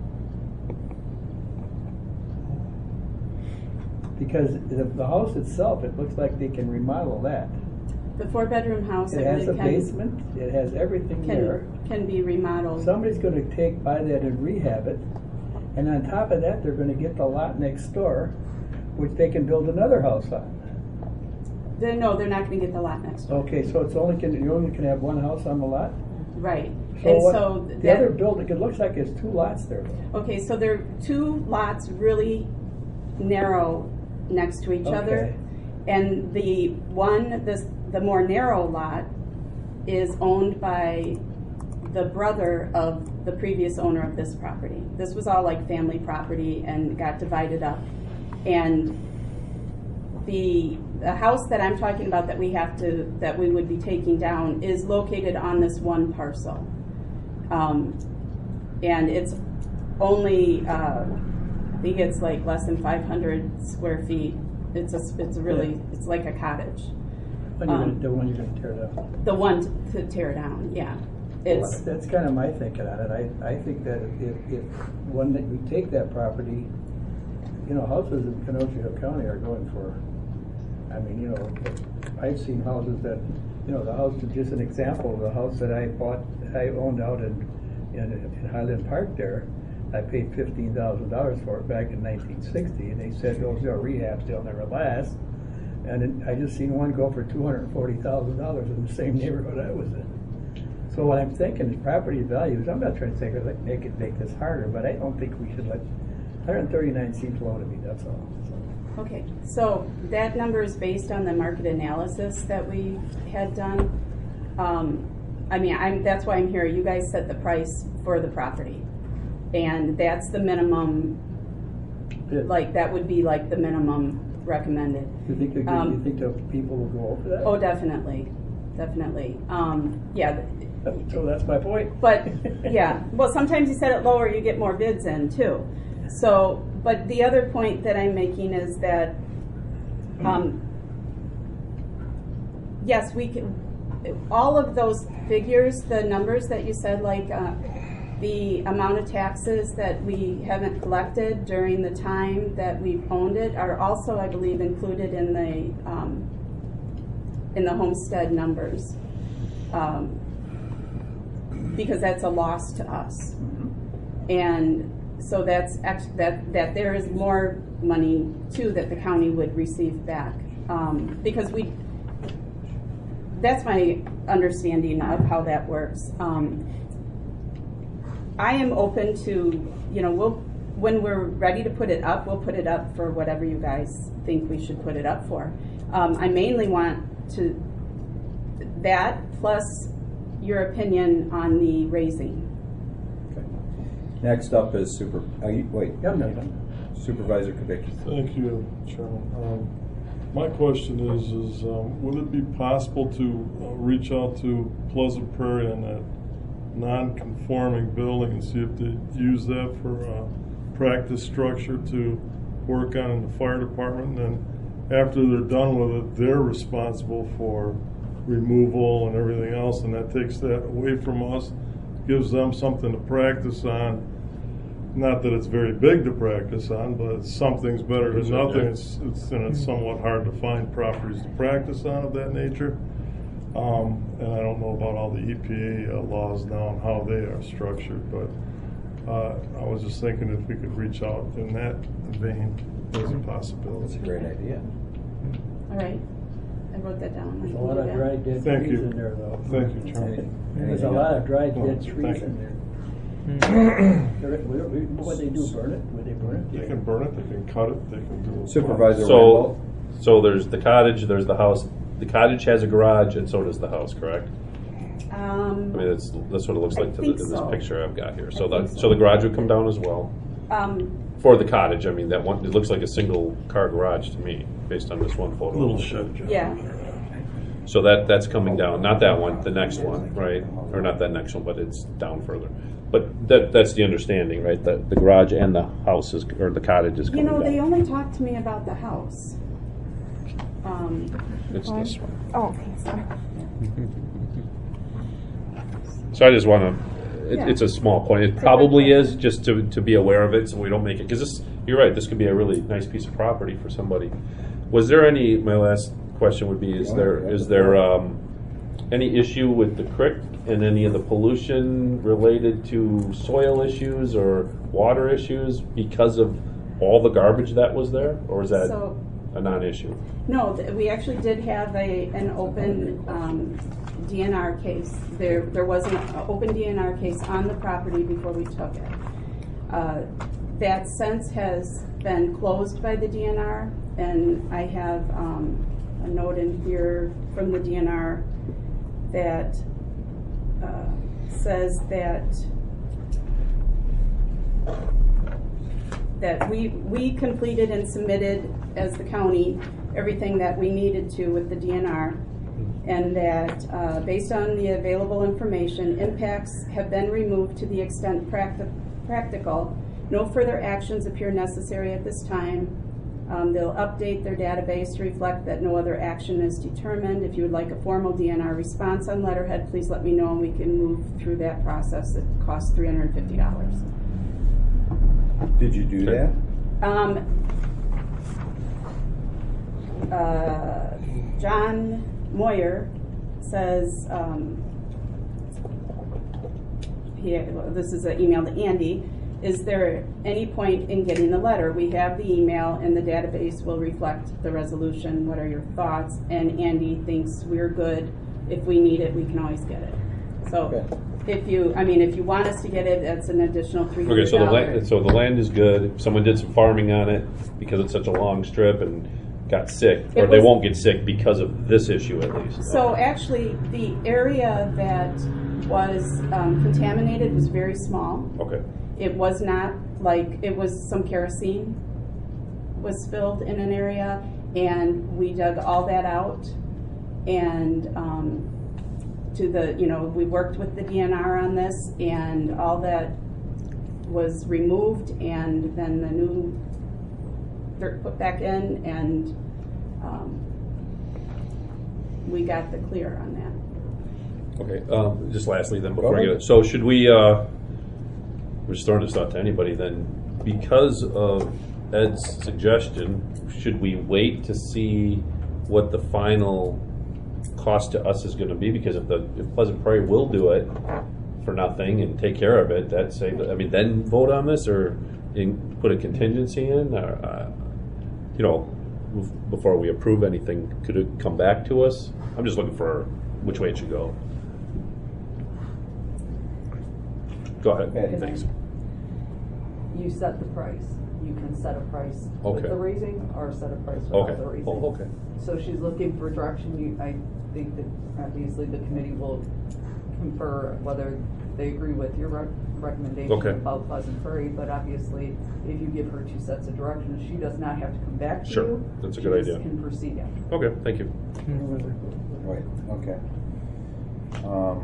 Because the, the house itself, it looks like they can remodel that. The four-bedroom house, It I has a believe, can, basement, it has everything there. can, can be remodeled. Somebody's gonna take, buy that and rehab it, and on top of that, they're gonna get the lot next door, which they can build another house on. They- No, they're not gonna get the lot next door. Okay, so it's only, can you only can have one house on the lot? Right. So And what- so The that- other building, it looks like it's two lots there. Okay, so there are two lots really narrow next to each other. Okay. And the one, this, the more narrow lot is owned by the brother of the previous owner of this property. This was all like family property and got divided up. And the, the house that I'm talking about that we have to, that we would be taking down is located on this one parcel. Um, and it's only, uh, I think it's like less than five hundred square feet. It's a, it's a really, it's like a cottage. When you're gonna, Um, the one you're gonna tear down. The one to tear down, yeah. Well, It's, that's kind of my thinking on it. I, I think that if, if, when that we take that property, you know, houses in Kenosha County are going for, I mean, you know, I've seen houses that, you know, the house is just an example of the house that I bought, I owned out in, in, in Highland Park there. I paid fifteen thousand dollars for it back in nineteen sixty, and they said those are rehabs, they'll never last. And then I just seen one go for two hundred and forty thousand dollars in the same neighborhood I was in. So what I'm thinking is property values, I'm not trying to say, like, make it, make this harder, but I don't think we should let, one hundred thirty-nine seems low to me, that's all. So. Okay, so that number is based on the market analysis that we had done. Um, I mean, I'm, that's why I'm here. You guys set the price for the property. And that's the minimum, Yeah. like, that would be like the minimum recommended. You think, the, Um, you think the people will go over that? Oh, definitely, definitely. Um, yeah. So that's my point. But, yeah, well, sometimes you set it lower, you get more bids in too. So, but the other point that I'm making is that, um, yes, we can, all of those figures, the numbers that you said, like uh, the amount of taxes that we haven't collected during the time that we've owned it are also, I believe, included in the um, in the homestead numbers, um, because that's a loss to us, and so that's ex- that that there is more money too that the county would receive back, um, because we. That's my understanding of how that works. Um, I am open to, you know, we'll when we're ready to put it up, we'll put it up for whatever you guys think we should put it up for. Um, I mainly want to that plus your opinion on the raising. Okay. Next up is super. Are you, wait, Yeah, I'm done. Supervisor Kubicki. Thank you, Chairman. Um, my question is, is um, would it be possible to uh, reach out to Pleasant Prairie on that non-conforming building and see if they use that for a practice structure to work on in the fire department? And then after they're done with it, they're responsible for removal and everything else, and that takes that away from us, gives them something to practice on. Not that it's very big to practice on, but something's better than nothing. It's, it's, and it's somewhat hard to find properties to practice on of that nature. Um, and I don't know about all the E P A uh, laws now and how they are structured, but uh, I was just thinking if we could reach out in that vein as a possibility. That's a great idea. All right, I wrote that down. There's a lot of dry dead Thank trees you. in there, though. Thank you, Chairman. There's a lot of dry Well, dead trees thank in you. there. There- we- we- What they do, burn it? Would they burn it? They can burn it, they can cut it, they can do. Supervisor So, Rambo. so there's the cottage, there's the house. The cottage has a garage, and so does the house, correct? Um, I mean, that's that's what it looks I like to the, think in this so. picture I've got here. I So the think so. so. the garage would come down as well um, for the cottage. I mean, that one it looks like a single car garage to me, based on this one photo. Little shed job. yeah. So that that's coming down, not that one, the next one, right? Or not that next one, but it's down further. But that that's the understanding, right? That the garage and the house is, or the cottage is You coming know, down. they only talked to me about the house. Um, It's this one. Oh, okay, sorry. So I just want to. It, Yeah. It's a small point. It probably is, just to to be aware of it, so we don't make it. Because this, you're right. This could be a really nice piece of property for somebody. Was there any? My last question would be: Is there is there um, any issue with the creek and any of the pollution related to soil issues or water issues because of all the garbage that was there, or is that So- a non-issue? No, th- we actually did have a, an open um, D N R case. There there was an uh, open D N R case on the property before we took it. Uh, That since has been closed by the D N R, and I have um, a note in here from the D N R that uh, says that that we we completed and submitted as the county everything that we needed to with the D N R, and that uh, based on the available information, impacts have been removed to the extent practi- practical. No further actions appear necessary at this time. Um, they'll update their database to reflect that no other action is determined. If you would like a formal D N R response on letterhead, please let me know and we can move through that process. It costs three hundred fifty dollars. Did you do that? Um, uh, John Moyer says, um, he, this is an email to Andy, is there any point in getting the letter? We have the email and the database will reflect the resolution. What are your thoughts? And Andy thinks we're good. If we need it, we can always get it. So Okay. if you, I mean, if you want us to get it, that's an additional three Okay, hundred so the dollars. land, so the land is good. If someone did some farming on it because it's such a long strip and got sick, or It they was- won't get sick because of this issue at least. So actually, the area that was um, contaminated was very small. Okay. It was not like, it was some kerosene was spilled in an area, and we dug all that out. And um, to the, you know, we worked with the D N R on this, and all that was removed, and then the new dirt put back in, and um, we got the clear on that. Okay. Um, just lastly, then, Go before I ahead. get it, so should we? Uh, we're just throwing this out to anybody. Then, because of Ed's suggestion, should we wait to see what the final cost to us is going to be? Because if the if Pleasant Prairie will do it for nothing and take care of it, that save. I mean, then vote on this or in, put a contingency in, or uh, you know, before we approve anything, could it come back to us? I'm just looking for which way it should go. Go ahead. Okay. Thanks. You set the price. You can set a price with Okay. the raising or set a price Okay. without the raising. Oh, okay. So she's looking for direction. You, I think that obviously the committee will confer whether they agree with your rec- recommendation Okay. about Pleasant Prairie, but obviously if you give her two sets of directions, she does not have to come back to Sure. you. That's a She good just idea. can proceed after. Okay, thank you. Right, okay. Um,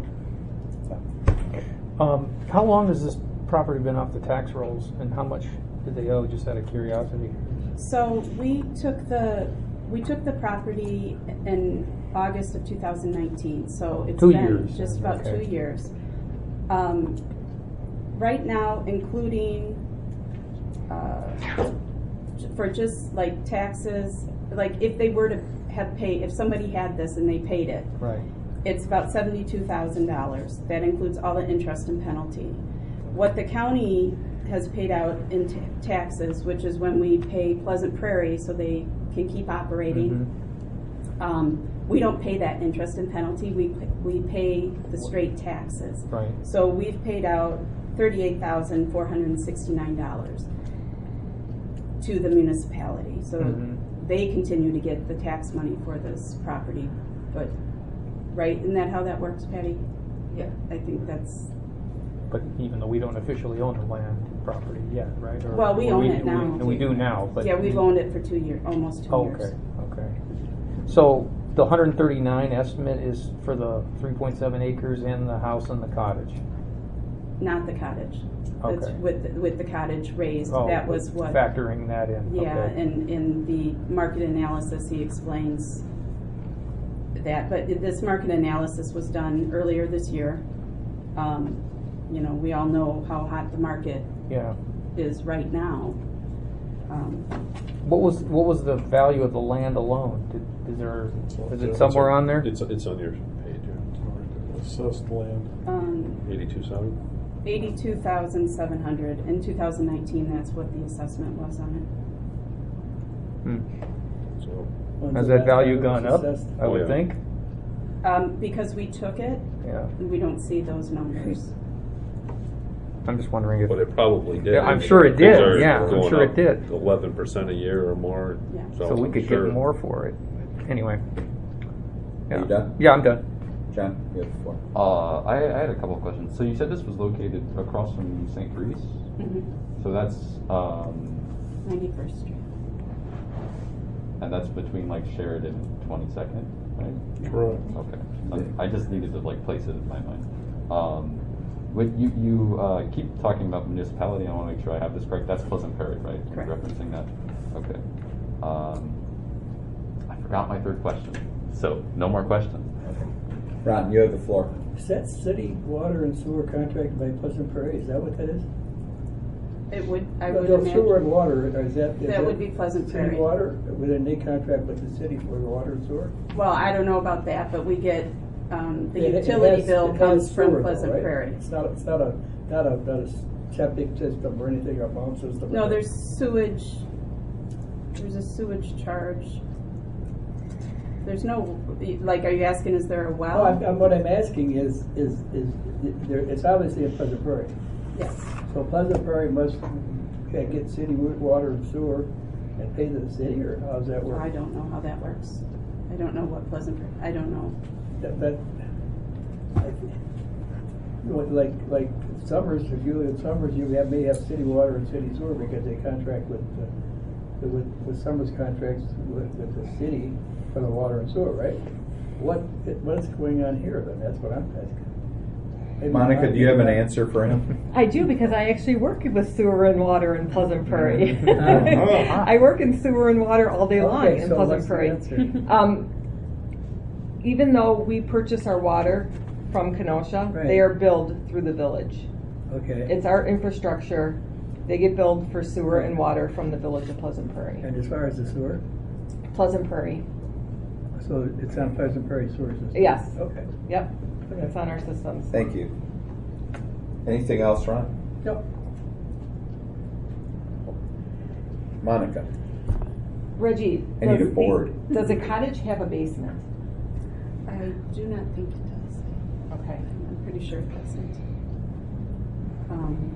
Um, how long has this property been off the tax rolls, and how much did they owe, just out of curiosity? So we took the, we took the property in August of two thousand nineteen, so it's Two been years. just about Okay. two years. Um, right now, including, uh, j- for just like taxes, like if they were to have paid, if somebody had this and they paid it, Right. it's about seventy-two thousand dollars. That includes all the interest and penalty. What the county has paid out in ta- taxes, which is when we pay Pleasant Prairie so they can keep operating, um, we don't pay that interest and penalty. We p- we pay the straight taxes. Right. So we've paid out thirty-eight thousand four hundred sixty-nine dollars to the municipality. So Mhm. they continue to get the tax money for this property, but. Right, isn't that how that works, Patty? Yeah, I think that's, But even though we don't officially own the land property yet, right? Or- well, we or own it we- now. And we do now, but. Yeah, we've owned it for two years, almost two years. Okay, okay. So the one hundred thirty-nine estimate is for the three point seven acres and the house and the cottage? Not the cottage. That's Okay. With, the- with the cottage raised, Oh, that was what. Factoring that in, Yeah, okay. and in the market analysis, he explains that, but this market analysis was done earlier this year. Um, you know, we all know how hot the market Yeah. is right now. Um, What was, what was the value of the land alone? Did, is there, is it It's somewhere on there? It's, it's on your page, yeah. Assessed land. um, Eighty-two seven? eighty-two thousand seven hundred. In two thousand nineteen, that's what the assessment was on Hmm. So, When's Has the that last value time it gone was up, assessed? I Oh, would yeah. think? it. Um, because we took it, Yeah. we don't see those numbers. I'm just wondering if. but it probably did. Yeah, I'm sure it Things did, are yeah, I'm going sure it up did. Eleven percent a year or more. Yeah. So we I'm could sure- get more for it. Anyway. Are Yeah. you done? Yeah, I'm done. John, you have the floor. Uh, I, I had a couple of questions. So you said this was located across from Saint Therese? Mhm. So that's, um, ninety-first Street. and that's between like Sheridan and twenty-second, right? Correct. Okay. Um, I just needed to like place it in my mind. Um, with you, you uh, keep talking about municipality. I want to make sure I have this correct. That's Pleasant Prairie, right? You're Correct. referencing that. Okay. Um, I forgot my third question. So no more questions. Ron, you have the floor. Is that city water and sewer contracted by Pleasant Prairie? Is that what that is? It would, I No, would no, sewer and imagine. water, is that? is That would be Pleasant City Prairie. water, within they contract with the city for the water and sewer? Well, I don't know about that, but we get, um, the It- it utility has- bill it has comes sewer from though, Pleasant right? Prairie. It's not, it's not a, not a, not a s- septic system or anything, or pump system? No, there's sewage, there's a sewage charge. There's no, like, are you asking, is there a well? No, I'm, I'm, what I'm asking is, is, is, there, it's obviously in Pleasant Prairie. Yes. So Pleasant Prairie must get get city water and sewer and pay to the city, or how does that work? I don't know how that works. I don't know what Pleasant, I don't know. That, that, I think, you know, like, like Summers, if you live in Summers, you have, may have city water and city sewer because they contract with, uh, with, with Summers contracts with, with the city for the water and sewer, right? What, what's going on here then? That's what I'm asking. Maybe Monica, I'm do you have an not- answer for him? I do, because I actually work with sewer and water in Pleasant Prairie. I work in sewer and water all day long Okay, in so Pleasant what's the Prairie. answer? Um, even though we purchase our water from Kenosha, Right. they are billed through the village. Okay. It's our infrastructure. They get billed for sewer and water from the village of Pleasant Prairie. And as far as the sewer? Pleasant Prairie. So it's on Pleasant Prairie sewer system? Yes. Okay. Yep. It's on our systems. Thank you. Anything else, Ron? Yep. Monica? Reggie, I need does a board. The, does a cottage have a basement? I do not think it does. Okay. I'm pretty sure it doesn't. Um,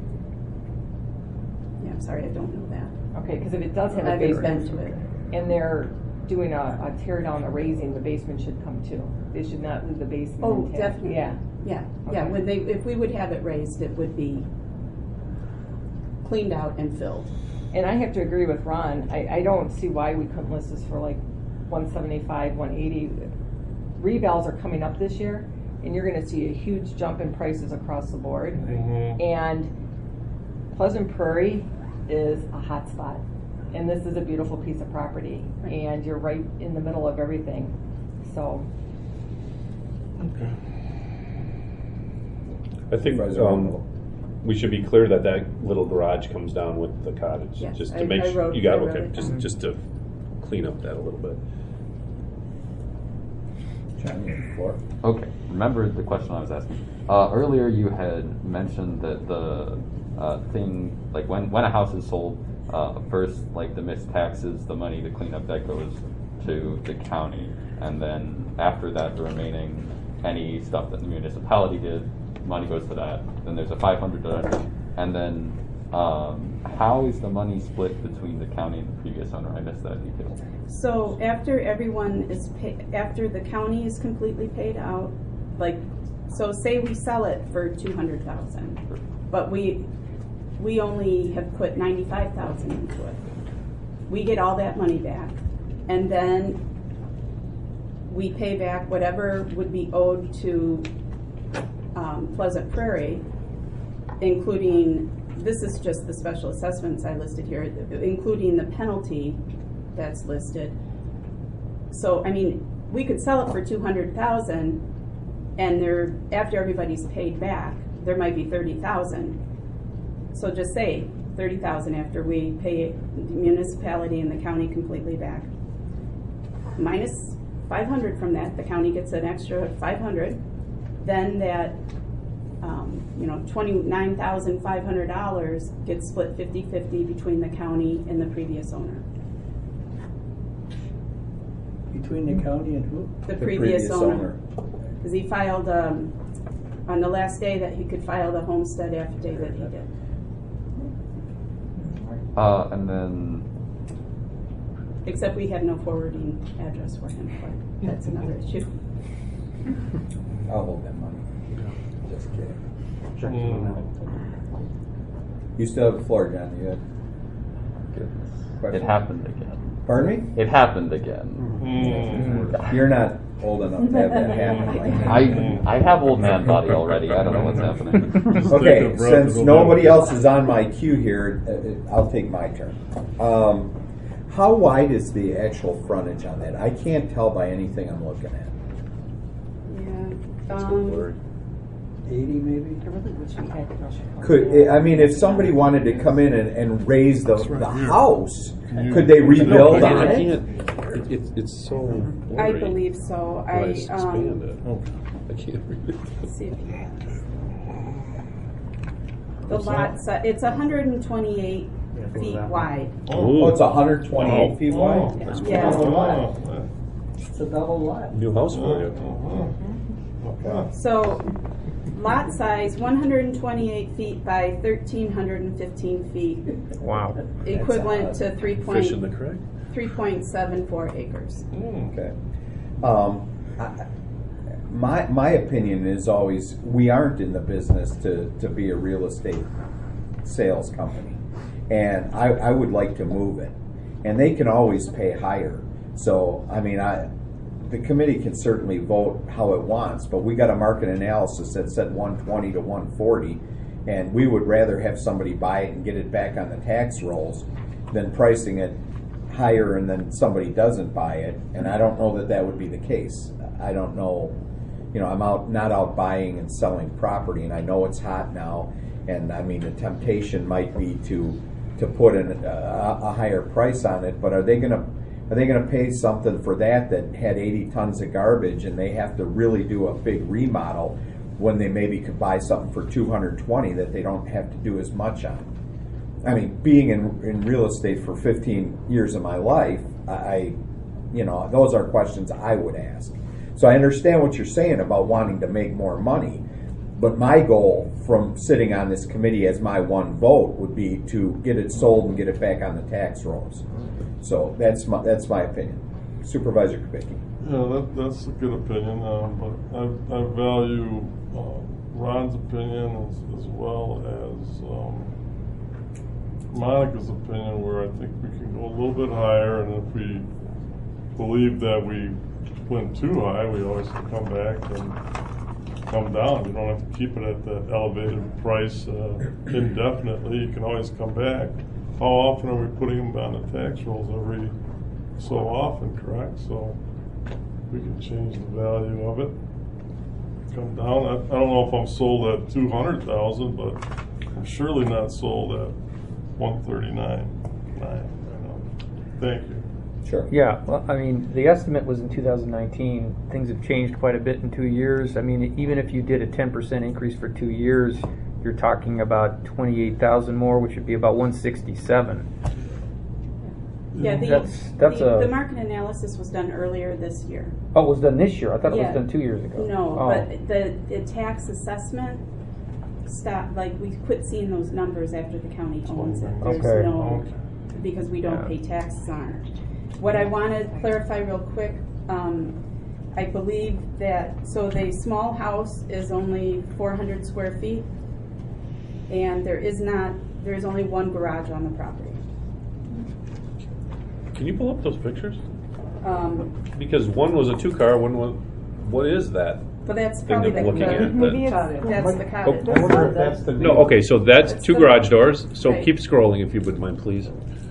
yeah, I'm sorry, I don't know that. Okay, because if it does have I a haven't basement, been to it. and they're doing a, a tear down, a raising, the basement should come too. They should not leave the basement Oh, intact. definitely. Yeah. Yeah, yeah. Okay. When they, if we would have it raised, it would be cleaned out and filled. And I have to agree with Ron. I, I don't see why we couldn't list this for like one seventy-five, one eighty. Revals are coming up this year, and you're going to see a huge jump in prices across the board. Mhm. And Pleasant Prairie is a hot spot, and this is a beautiful piece of property, Right. and you're right in the middle of everything. So Okay. I think Supervisor um, Arnold. we should be clear that that little garage comes down with the cottage, Yes, just to I- make I sure wrote- you got I wrote okay, it just down. just to clean up that a little bit. John, you have the floor. Okay, remember the question I was asking. Uh, earlier you had mentioned that the uh, thing, like when, when a house is sold, uh, first, like the missed taxes, the money to clean up that goes to the county. And then after that, the remaining, any stuff that the municipality did, money goes to that. Then there's a five hundred dollars. And then um, how is the money split between the county and the previous owner? I missed that detail. So after everyone is paid, after the county is completely paid out, like, so say we sell it for two hundred thousand, but we we only have put ninety-five thousand into it. We get all that money back, and then we pay back whatever would be owed to um, Pleasant Prairie, including, this is just the special assessments I listed here, including the penalty that's listed. So, I mean, we could sell it for two hundred thousand, and there, after everybody's paid back, there might be thirty thousand. So just say thirty thousand after we pay the municipality and the county completely back. Minus five hundred from that, the county gets an extra five hundred. Then that, um, you know, twenty-nine thousand five hundred dollars gets split fifty-fifty between the county and the previous owner. Between the county and who? The, The previous, previous owner. owner. Because he filed, um, on the last day that he could file the homestead affidavit, he did. Uh, and then Except we had no forwarding address for him, but that's another issue. I'll hold that money. Just kidding. Check Mm. You still have the floor, John. You had goodness, question? it happened again. Pardon me? It happened again. Mm. You're not old enough to have that happen like that. I I have old man body already. I don't know what's happening. Just Okay, take a breath since and go nobody back. else is on my queue here, uh, uh, I'll take my turn. Um, how wide is the actual frontage on that? I can't tell by anything I'm looking at. Yeah. That's a Um, good word. Eighty maybe? I really wish we had Could I mean, if somebody wanted to come in and, and raise the, right the here. house, You- could they rebuild No, I on can't- I it? can't. It, it's it's so. I blurry believe so. when I I, expand um, it. Okay. I can't read it. let's see if you have this. The What's lot, that? si- it's hundred and twenty-eight feet wide. Oh, it's one hundred twenty-eight feet Oh, wide? that's Yeah. cool. Wow. Oh, It's a double lot. New house for you. Okay. So, lot size, one hundred and twenty-eight feet by thirteen hundred and fifteen feet, Wow. equivalent to three point, Fish in the creek. three point seven four acres. Okay. Um, I- My, my opinion is always, we aren't in the business to, to be a real estate sales company. And I, I would like to move it. And they can always pay higher. So, I mean, I, the committee can certainly vote how it wants, but we got a market analysis that said one twenty to one forty. And we would rather have somebody buy it and get it back on the tax rolls than pricing it higher and then somebody doesn't buy it. And I don't know that that would be the case. I don't know. You know, I'm out, not out buying and selling property, and I know it's hot now, and I mean, the temptation might be to, to put in a, a higher price on it, but are they gonna, are they gonna pay something for that that had eighty tons of garbage and they have to really do a big remodel when they maybe could buy something for two hundred twenty that they don't have to do as much on? I mean, being in, in real estate for fifteen years of my life, I, you know, those are questions I would ask. So I understand what you're saying about wanting to make more money, but my goal from sitting on this committee as my one vote would be to get it sold and get it back on the tax rolls. So that's my, that's my opinion. Supervisor Kubicki. Yeah, that, that's a good opinion, um, but I, I value uh, Ron's opinion as, as well as um, Monica's opinion, where I think we can go a little bit higher, and if we believe that we went too high, we always can come back and come down. You don't have to keep it at that elevated price uh, indefinitely. You can always come back. How often are we putting them on the tax rolls? Every so often, correct? So we can change the value of it. Come down. I, I don't know if I'm sold at two hundred thousand, but I'm surely not sold at one thirty-nine nine. Thank you. Sure. Yeah, well, I mean, the estimate was in two thousand nineteen. Things have changed quite a bit in two years. I mean, even if you did a ten percent increase for two years, you're talking about twenty-eight thousand more, which would be about one sixty-seven. Yeah, the, That's- that's the, a- the market analysis was done earlier this year. Oh, it was done this year. I thought it Yeah. was done two years ago. No, Oh. but the, the tax assessment stopped, like, we quit seeing those numbers after the county owns it. There's Okay. no, because we don't Yeah. pay taxes on it. What I want to clarify real quick, um, I believe that, so the small house is only four hundred square feet, and there is not, there is only one garage on the property. Can you pull up those pictures? Um, Because one was a two car, one was, what is that? but that's Thing probably that the, we're looking at, Maybe that- it's, that's the cottage. I wonder if that's the No, okay, so that's two the- garage doors, so Right. keep scrolling if you wouldn't mind, please.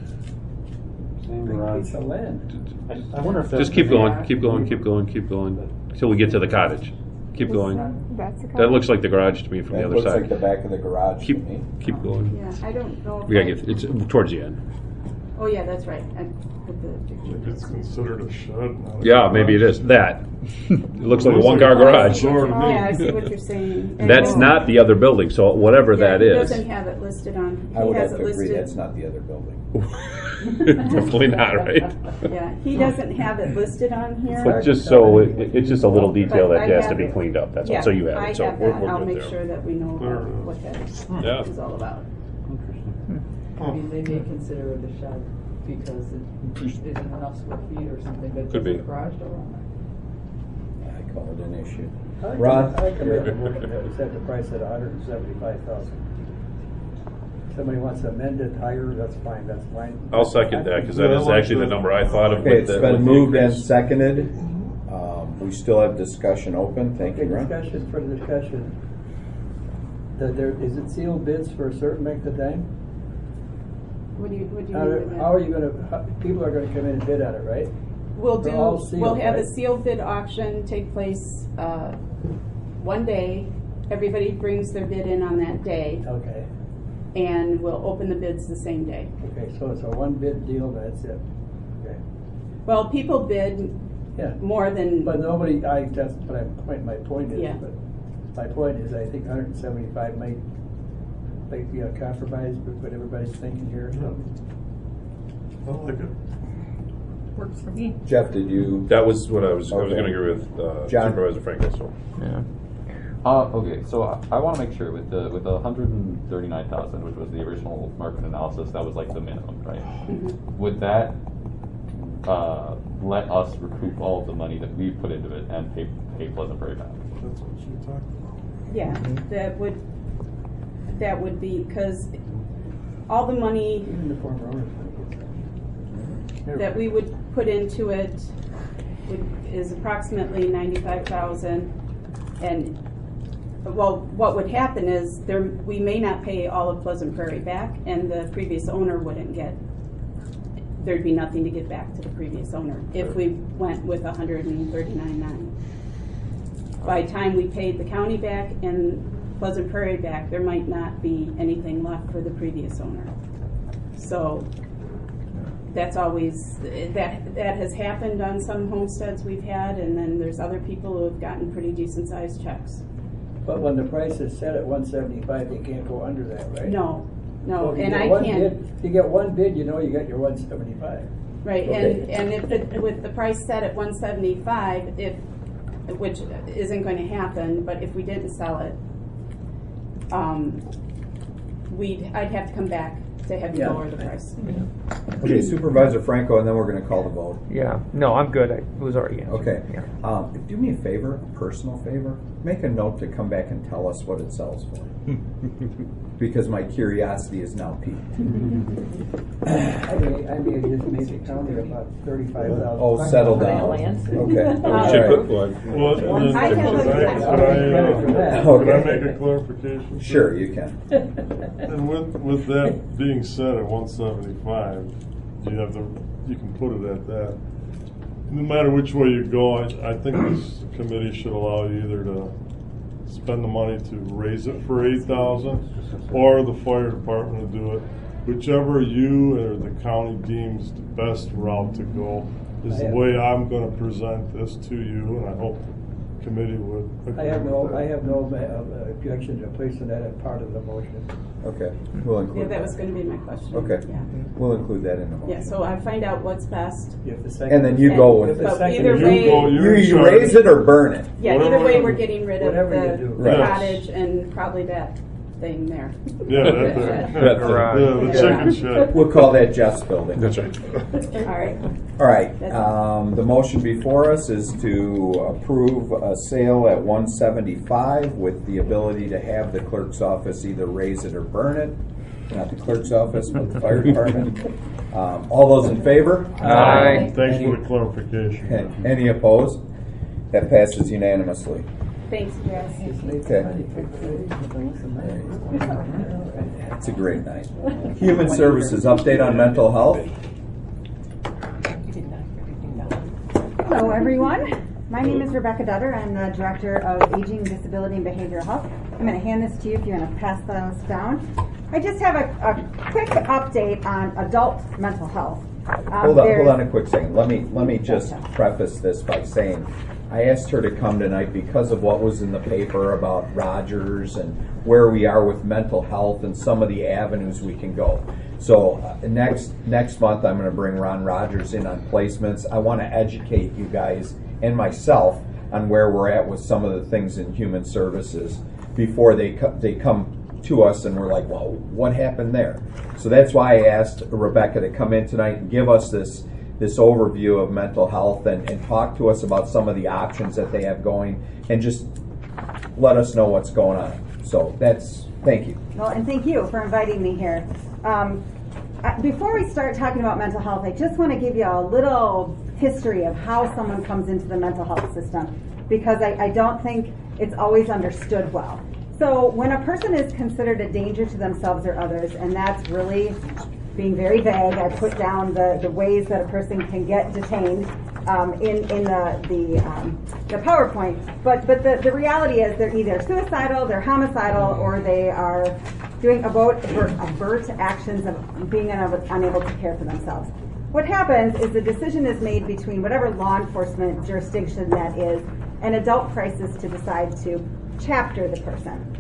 Big piece of land. I wonder if Just keep going, keep going, keep going, keep going, till we get to the cottage. Keep going. that's the That looks like the garage to me from the That other looks like side. the back of the garage to Keep, me. keep going. Yeah, I don't know. if We gotta I- get, it's towards the end. Oh, yeah, that's right. I put the If it's considered a shed. not a Yeah, maybe it garage. is, that. It looks like a one car garage. Oh, yeah, I see what you're saying. And That's he- not the other building, so whatever yeah, that he is. doesn't have it listed on, I he would has have it to agree listed. that's not the other building. Definitely not, right? Yeah, he doesn't have it listed on here. But just so, it- it's just a little detail But that I has to have be it. cleaned up, that's all, Yeah, so you have I it, so have we're, that. we're I'll good make there. sure that we know There it is. what that Yeah. is all about. I mean, they may consider it a shed because it isn't enough square feet or something, but Could there's be. a garage door on I call it an issue. I like Ron? to- I like to make a motion that we set the price at a hundred and seventy-five thousand. Somebody wants to amend it higher, that's fine, that's fine. I'll second that, because that is actually the number I thought of. Okay, with it's the- been with the moved and increase. seconded. Um, we still have discussion open. Thank you, Okay, Ron. discussion for the discussion. That there, is it sealed bids for a certain length of time? What do you, what do you How, mean by how are that? you gonna, how- people are gonna come in and bid on it, right? We'll do, They're all sealed, we'll have a right? sealed bid auction take place, uh, one day. Everybody brings their bid in on that day, Okay, and we'll open the bids the same day. okay, so it's a one bid deal, that's it. Okay, Well, people bid yeah. more than, But nobody, I, that's what I'm, point, my point is, Yeah. but my point is, I think hundred and seventy-five might like, you know, compromise with what everybody's thinking here. I like it. Works for me. Jeff, did you? That was what I was, I was Okay. gonna agree with uh, John? Supervisor Franco, so. Yeah. Uh, okay, so I, I want to make sure with the with the one hundred thirty-nine thousand, which was the original market analysis, that was like the minimum, right? Mm-hmm. Would that uh, let us recoup all of the money that we put into it and pay pay Pleasant Prairie back? That's what you talked about. Yeah, that would, that would be, because all the money Even the former owners. that we would put into it would, is approximately ninety-five thousand. And, well, what would happen is there, we may not pay all of Pleasant Prairie back, and the previous owner wouldn't get, there'd be nothing to give back to the previous owner if we went with one hundred thirty-nine nine. By the time we paid the county back and Pleasant Prairie back, there might not be anything left for the previous owner. So that's always, that that has happened on some homesteads we've had, and then there's other people who have gotten pretty decent sized checks. But when the price is set at one seventy-five, they can't go under that, right? No, no, Well, if you and get I one can't. bid- If you get one bid, you know you got your one seventy-five. Right, Okay. and, and if it, with the price set at one seventy-five, if, which isn't going to happen, but if we didn't sell it, um, we'd, I'd have to come back to have you Yeah. lower the price. Okay, Supervisor Franco, and then we're going to call the vote. Yeah, no, I'm good. I it was already answered. Okay. Yeah. Um, do me a favor, a personal favor. Make a note to come back and tell us what it sells for. Because my curiosity is now piqued. I may, I may just make it county about thirty-five thousand. Oh, settle down. Land. Okay. We All should right. put one. Well, and then, I have could a- I, could I, uh, Okay. could I make a clarification? Sure, you can. And with, with that being said at one seventy-five, you have the, you can put it at that. No matter which way you go, I, I think this committee should allow you either to spend the money to raise it for eight thousand, or the fire department to do it. Whichever you or the county deems the best route to go is I the have- way I'm gonna present this to you, and I hope the committee would agree I have no, with that. I have no uh, objection to placing that as part of the motion. Okay, we'll Yeah, include that was going to be my question. Okay, Yeah, we'll include that in the motion. yeah, so I find out what's best. If the second, And then you go with if the But second- either You way- go, You you're in either charge. raise it or burn it. Yeah, either Whatever way, you- we're getting rid of whatever you the do. the Right. cottage and probably that thing there. Yeah, that, that, That garage. yeah, the chicken shed. We'll call that Jeff's building. That's right. All right. All right, That's- um, the motion before us is to approve a sale at one seventy-five with the ability to have the clerk's office either raise it or burn it. Not the clerk's office, but the fire department. Um, all those in favor? Aye. Thanks for the clarification. Any opposed? That passes unanimously. Thanks, Jess. Okay. It's a great night. Human Services, update on mental health. Hello, everyone. My name is Rebecca Dutter. I'm the Director of Aging, Disability, and Behavioral Health. I'm going to hand this to you if you want to pass those down. I just have a, a quick update on adult mental health. Um, Hold on, there's- hold on a quick second. Let me, let me just preface this by saying, I asked her to come tonight because of what was in the paper about Rogers and where we are with mental health and some of the avenues we can go. So uh, next next month, I'm going to bring Ron Rogers in on placements. I want to educate you guys and myself on where we're at with some of the things in human services before they co- they come to us and we're like, well, what happened there? So that's why I asked Rebecca to come in tonight and give us this this overview of mental health and, and talk to us about some of the options that they have going and just let us know what's going on. So that's, thank you. Well, and thank you for inviting me here. Um, uh, before we start talking about mental health, I just want to give you a little history of how someone comes into the mental health system, because I, I don't think it's always understood well. So when a person is considered a danger to themselves or others, and that's really being very vague, I put down the, the ways that a person can get detained um, in, in the, the, um, the PowerPoint. But, but the, the reality is they're either suicidal, they're homicidal, or they are doing avert, avert actions of being unable, unable to care for themselves. What happens is the decision is made between whatever law enforcement jurisdiction that is, an adult crisis to decide to chapter the person.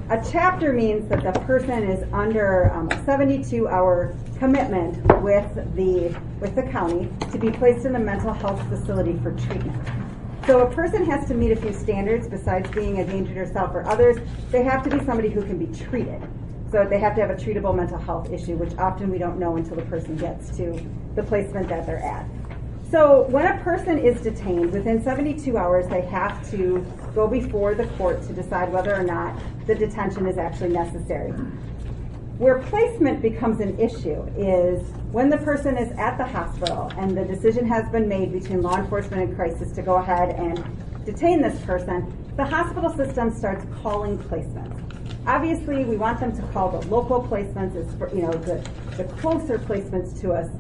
A chapter means that the person is under um, a seventy-two hour commitment with the with the county to be placed in a mental health facility for treatment. So a person has to meet a few standards besides being a danger to herself or others. They have to be somebody who can be treated. So they have to have a treatable mental health issue, which often we don't know until the person gets to the placement that they're at. So when a person is detained, within seventy-two hours, they have to go before the court to decide whether or not the detention is actually necessary. Where placement becomes an issue is when the person is at the hospital and the decision has been made between law enforcement and crisis to go ahead and detain this person, the hospital system starts calling placements. Obviously, we want them to call the local placements, as you know, the, the closer placements to us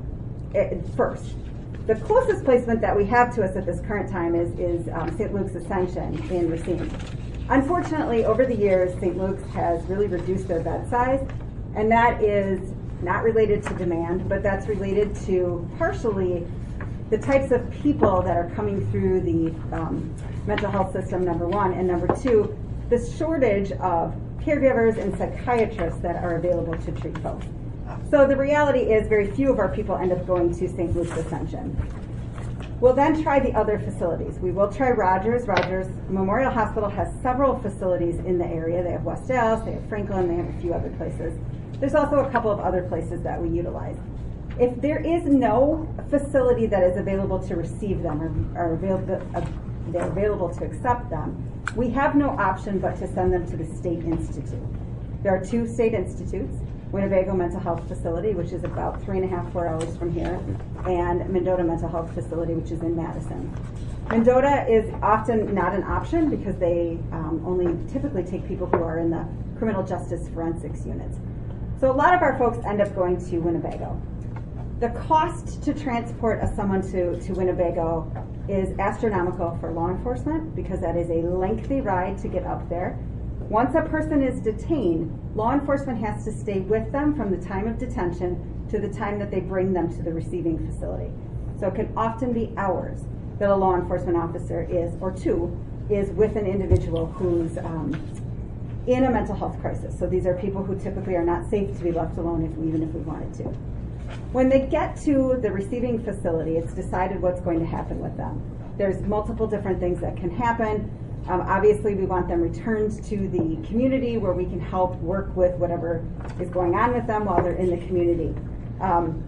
first. The closest placement that we have to us at this current time is, is um, Saint Luke's Ascension in Racine. Unfortunately, over the years, Saint Luke's has really reduced their bed size, and that is not related to demand, but that's related to partially the types of people that are coming through the um, mental health system, number one, and number two, the shortage of caregivers and psychiatrists that are available to treat folks. So the reality is very few of our people end up going to Saint Luke's Ascension. We'll then try the other facilities. We will try Rogers. Rogers Memorial Hospital has several facilities in the area. They have West Dallas, they have Franklin, they have a few other places. There's also a couple of other places that we utilize. If there is no facility that is available to receive them or, or available, uh, they're available to accept them, we have no option but to send them to the State Institute. There are two state institutes, Winnebago Mental Health Facility, which is about three and a half, four hours from here, and Mendota Mental Health Facility, which is in Madison. Mendota is often not an option because they um, only typically take people who are in the criminal justice forensics units. So a lot of our folks end up going to Winnebago. The cost to transport a, someone to, to Winnebago is astronomical for law enforcement because that is a lengthy ride to get up there. Once a person is detained, law enforcement has to stay with them from the time of detention to the time that they bring them to the receiving facility. So it can often be hours that a law enforcement officer is, or two, is with an individual who's um, in a mental health crisis. So these are people who typically are not safe to be left alone, if, even if we wanted to. When they get to the receiving facility, it's decided what's going to happen with them. There's multiple different things that can happen. Um, obviously, we want them returned to the community where we can help work with whatever is going on with them while they're in the community. Um,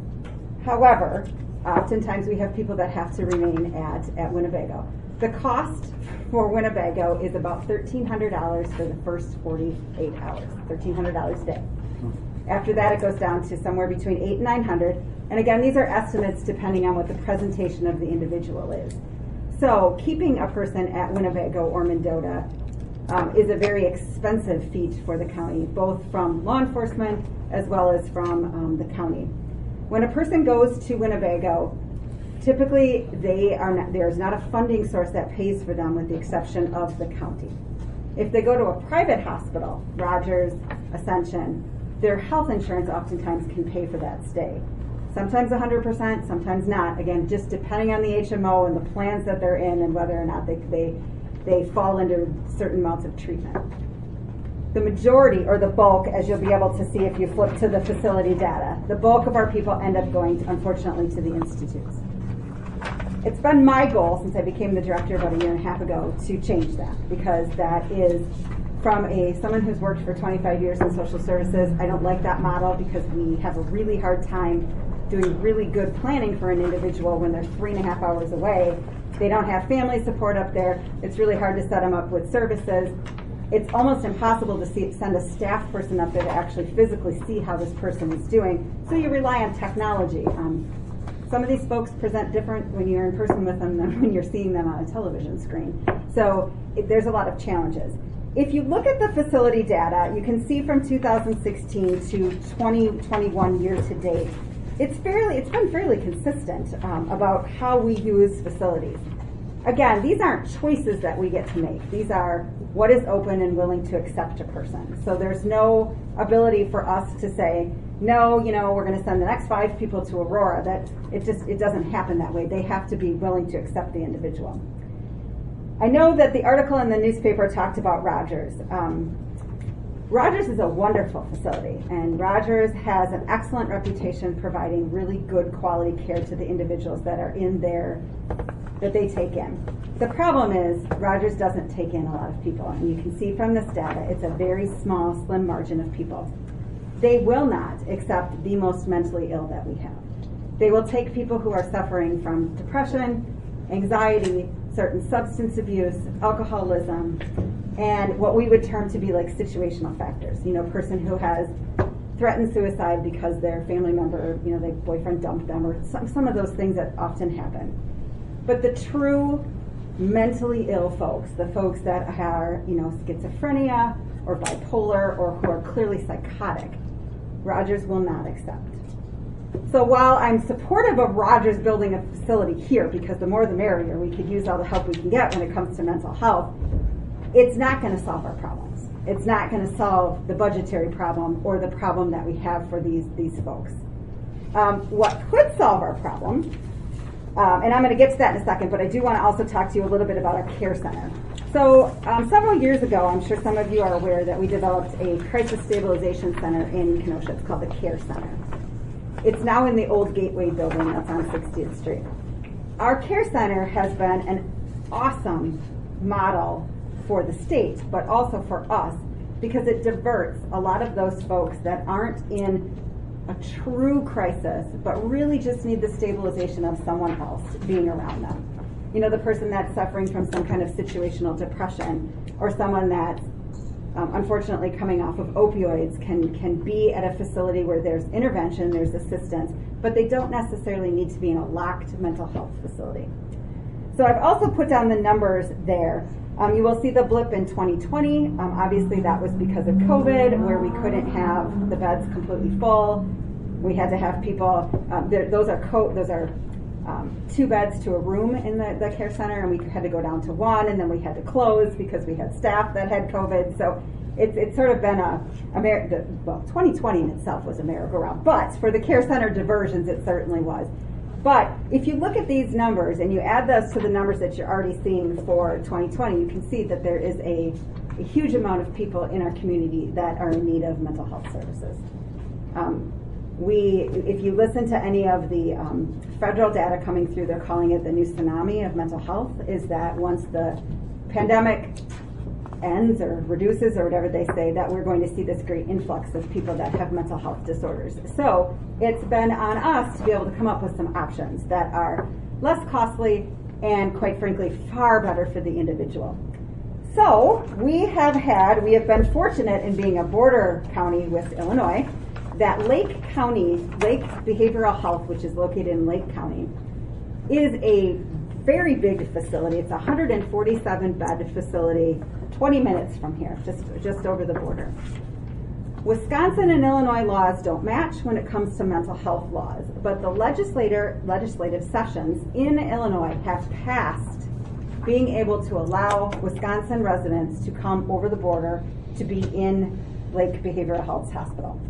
however, oftentimes we have people that have to remain at, at Winnebago. The cost for Winnebago is about thirteen hundred dollars for the first forty-eight hours, thirteen hundred dollars a day. After that, it goes down to somewhere between eight and nine hundred. And again, these are estimates depending on what the presentation of the individual is. So keeping a person at Winnebago or Mendota um, is a very expensive feat for the county, both from law enforcement as well as from um, the county. When a person goes to Winnebago, typically they are not, there's not a funding source that pays for them with the exception of the county. If they go to a private hospital, Rogers, Ascension, their health insurance oftentimes can pay for that stay. Sometimes one hundred percent, sometimes not. Again, just depending on the H M O and the plans that they're in and whether or not they, they, they fall under certain amounts of treatment. The majority, or the bulk, as you'll be able to see if you flip to the facility data, the bulk of our people end up going, to, unfortunately, to the institutes. It's been my goal since I became the director about a year and a half ago to change that, because that is, from a someone who's worked for twenty-five years in social services, I don't like that model because we have a really hard time doing really good planning for an individual when they're three and a half hours away. They don't have family support up there. It's really hard to set them up with services. It's almost impossible to see, send a staff person up there to actually physically see how this person is doing. So you rely on technology. Um, some of these folks present different when you're in person with them than when you're seeing them on a television screen. So it, there's a lot of challenges. If you look at the facility data, you can see from two thousand sixteen to twenty twenty-one year to date, it's fairly, it's been fairly consistent um, about how we use facilities. Again, these aren't choices that we get to make. These are what is open and willing to accept a person. So there's no ability for us to say, no, you know, we're going to send the next five people to Aurora. That it just it doesn't happen that way. They have to be willing to accept the individual. I know that the article in the newspaper talked about Rogers. Um, Rogers is a wonderful facility, and Rogers has an excellent reputation providing really good quality care to the individuals that are in there, that they take in. The problem is Rogers doesn't take in a lot of people, and you can see from this data, it's a very small, slim margin of people. They will not accept the most mentally ill that we have. They will take people who are suffering from depression, anxiety, certain substance abuse, alcoholism, and what we would term to be like situational factors. You know, a person who has threatened suicide because their family member, you know, their boyfriend dumped them, or some, some of those things that often happen. But the true mentally ill folks, the folks that are, you know, schizophrenia or bipolar or who are clearly psychotic, Rogers will not accept. So while I'm supportive of Rogers building a facility here, because the more the merrier, we could use all the help we can get when it comes to mental health, it's not going to solve our problems. It's not going to solve the budgetary problem or the problem that we have for these, these folks. Um, what could solve our problem, um, and I'm going to get to that in a second, but I do want to also talk to you a little bit about our care center. So um, several years ago, I'm sure some of you are aware that we developed a crisis stabilization center in Kenosha. It's called the Care Center. It's now in the old Gateway building that's on sixtieth street. Our Care Center has been an awesome model for the state, but also for us, because it diverts a lot of those folks that aren't in a true crisis, but really just need the stabilization of someone else being around them. You know, the person that's suffering from some kind of situational depression, or someone that's um, unfortunately coming off of opioids can, can be at a facility where there's intervention, there's assistance, but they don't necessarily need to be in a locked mental health facility. So I've also put down the numbers there. Um, you will see the blip in twenty twenty. Um, obviously, that was because of COVID, where we couldn't have the beds completely full. We had to have people. Um, those are co- those are um, two beds to a room in the, the care center, and we had to go down to one, and then we had to close because we had staff that had COVID. So it's it's sort of been a, a mer- the, well, twenty twenty in itself was a merry-go-round, but for the care center diversions, it certainly was. But if you look at these numbers and you add those to the numbers that you're already seeing for twenty twenty, you can see that there is a, a huge amount of people in our community that are in need of mental health services. Um, we, if you listen to any of the um, federal data coming through, they're calling it the new tsunami of mental health, is that once the pandemic ends or reduces or whatever they say, that we're going to see this great influx of people that have mental health disorders. So it's been on us to be able to come up with some options that are less costly and, quite frankly, far better for the individual. So we have had, we have been fortunate in being a border county with Illinois, that Lake County, Lake Behavioral Health, which is located in Lake County, is a very big facility. It's a one hundred forty-seven bed facility, twenty minutes from here, just, just over the border. Wisconsin and Illinois laws don't match when it comes to mental health laws, but the legislator, legislative sessions in Illinois have passed being able to allow Wisconsin residents to come over the border to be in Lake Behavioral Health's hospital.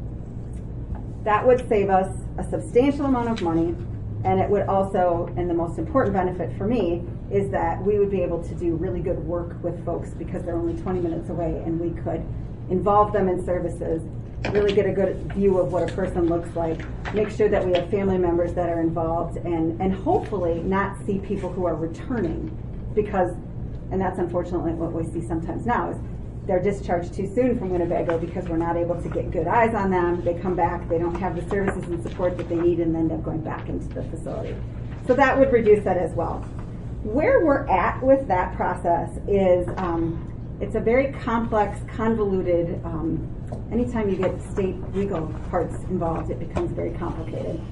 That would save us a substantial amount of money, and it would also, and the most important benefit for me, is that we would be able to do really good work with folks because they're only twenty minutes away, and we could involve them in services, really get a good view of what a person looks like, make sure that we have family members that are involved, and, and hopefully not see people who are returning, because, and that's unfortunately what we see sometimes now, is they're discharged too soon from Winnebago because we're not able to get good eyes on them. They come back, they don't have the services and support that they need, and then they're going back into the facility. So that would reduce that as well. Where we're at with that process is um, it's a very complex, convoluted, um, anytime you get state legal parts involved, it becomes very complicated.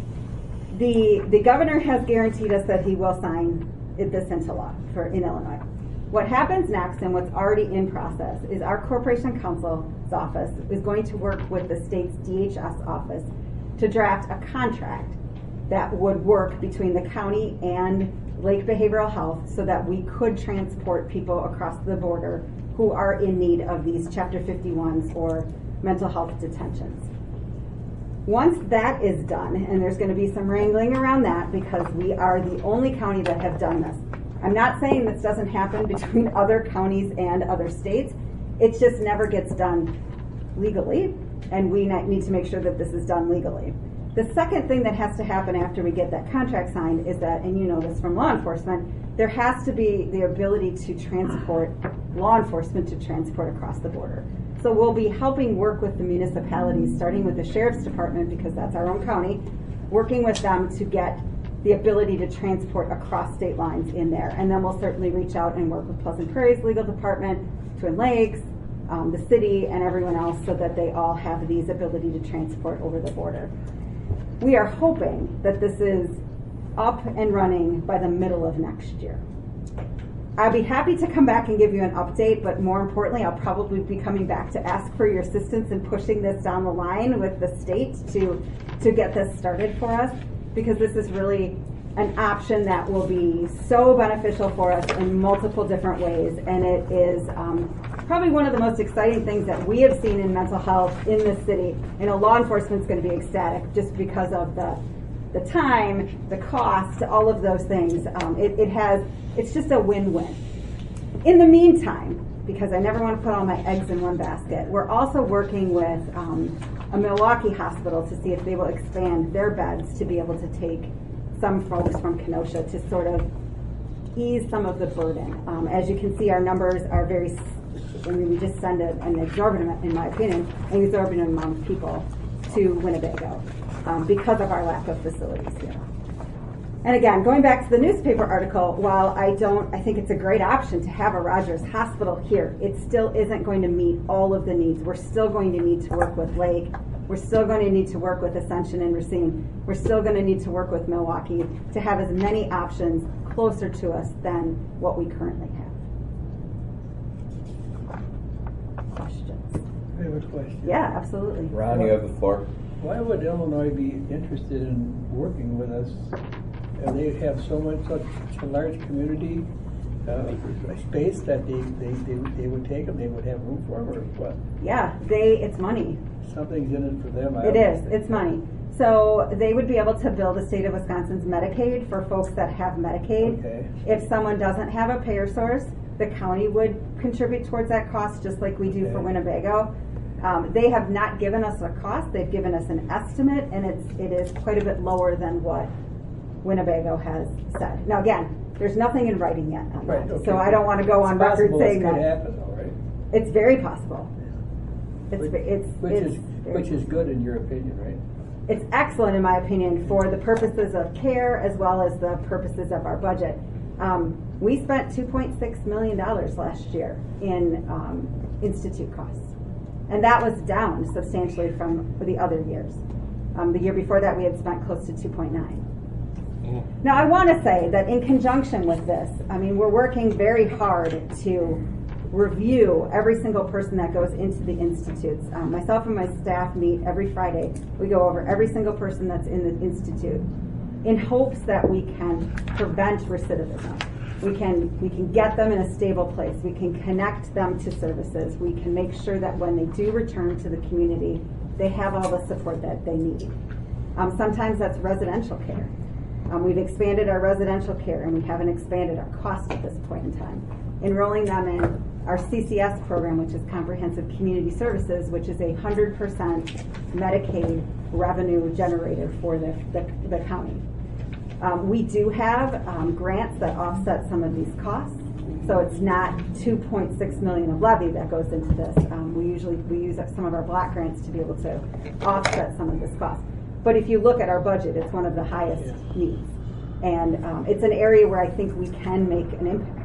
The, the governor has guaranteed us that he will sign this into law for in Illinois. What happens next, and what's already in process, is our Corporation Counsel's office is going to work with the state's D H S office to draft a contract that would work between the county and Lake Behavioral Health so that we could transport people across the border who are in need of these Chapter fifty-ones or mental health detentions. Once that is done, and there's going to be some wrangling around that because we are the only county that have done this, I'm not saying this doesn't happen between other counties and other states. It just never gets done legally, and we need to make sure that this is done legally. The second thing that has to happen after we get that contract signed is that, and you know this from law enforcement, there has to be the ability to transport, law enforcement to transport across the border. So we'll be helping work with the municipalities, starting with the sheriff's department, because that's our own county, working with them to get the ability to transport across state lines in there. And then we'll certainly reach out and work with Pleasant Prairie's legal department, Twin Lakes, um, the city, and everyone else so that they all have these ability to transport over the border. We are hoping that this is up and running by the middle of next year. I'd be happy to come back and give you an update, but more importantly, I'll probably be coming back to ask for your assistance in pushing this down the line with the state to, to get this started for us, because this is really an option that will be so beneficial for us in multiple different ways, and it is um, probably one of the most exciting things that we have seen in mental health in this city. You know, law enforcement's going to be ecstatic just because of the the time, the cost, all of those things. Um, it, it has, it's just a win-win. In the meantime, because I never want to put all my eggs in one basket, we're also working with um, a Milwaukee hospital to see if they will expand their beds to be able to take some folks from Kenosha to sort of ease some of the burden. Um, as you can see, our numbers are very, I mean, we just send a, an exorbitant, in my opinion, an exorbitant amount of people to Winnebago um, because of our lack of facilities here. And again, going back to the newspaper article, while I don't, I think it's a great option to have a Rogers Hospital here, it still isn't going to meet all of the needs. We're still going to need to work with Lake. We're still going to need to work with Ascension and Racine. We're still going to need to work with Milwaukee to have as many options closer to us than what we currently have. Questions? I have a question. Yeah, absolutely. Ron, you have the floor. Why would Illinois be interested in working with us? Uh, they have so much, such a large community uh, space that they, they, they, they would take them, they would have room for them, or what? Yeah, they, it's money. Something's in it for them. I It is, it's money. So they would be able to bill the state of Wisconsin's Medicaid for folks that have Medicaid. Okay. If someone doesn't have a payer source, the county would contribute towards that cost just like we do Okay. for Winnebago. Um, they have not given us a cost, they've given us an estimate, and it's, it is quite a bit lower than what Winnebago has said. Now again, there's nothing in writing yet on Right, that, okay. so I don't want to go It's on record possible saying it could that. happen, though, right? It's very possible. It's, Which- ve- it's, Which it's is, very which is good in your opinion, right? It's excellent, in my opinion, for the purposes of care as well as the purposes of our budget. Um, we spent two point six million dollars last year in um, institute costs, and that was down substantially from the other years. Um, the year before that, we had spent close to two point nine. Now, I want to say that in conjunction with this, I mean, we're working very hard to review every single person that goes into the institutes. Um, myself and my staff meet every Friday. We go over every single person that's in the institute in hopes that we can prevent recidivism. We can, we can get them in a stable place. We can connect them to services. We can make sure that when they do return to the community, they have all the support that they need. Um, sometimes that's residential care. Um, we've expanded our residential care, and we haven't expanded our cost at this point in time. Enrolling them in our C C S program, which is Comprehensive Community Services, which is a one hundred percent Medicaid revenue generator for the, the, the county. Um, we do have um, grants that offset some of these costs, so it's not two point six million of levy that goes into this. Um, we usually we use some of our block grants to be able to offset some of this cost. But if you look at our budget, it's one of the highest needs. And um, it's an area where I think we can make an impact,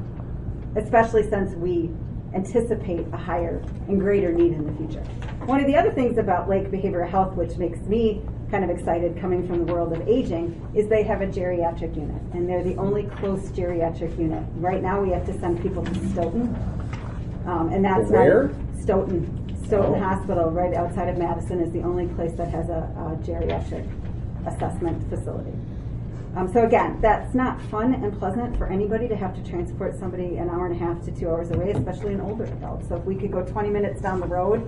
especially since we anticipate a higher and greater need in the future. One of the other things about Lake Behavioral Health, which makes me kind of excited coming from the world of aging, is they have a geriatric unit, and they're the only close geriatric unit. Right now we have to send people to Stoughton, um, and that's Where? not Stoughton. Stoughton Oh. Hospital, right outside of Madison, is the only place that has a, a geriatric assessment facility. Um, so again, that's not fun and pleasant for anybody to have to transport somebody an hour and a half to two hours away, especially an older adult. So if we could go twenty minutes down the road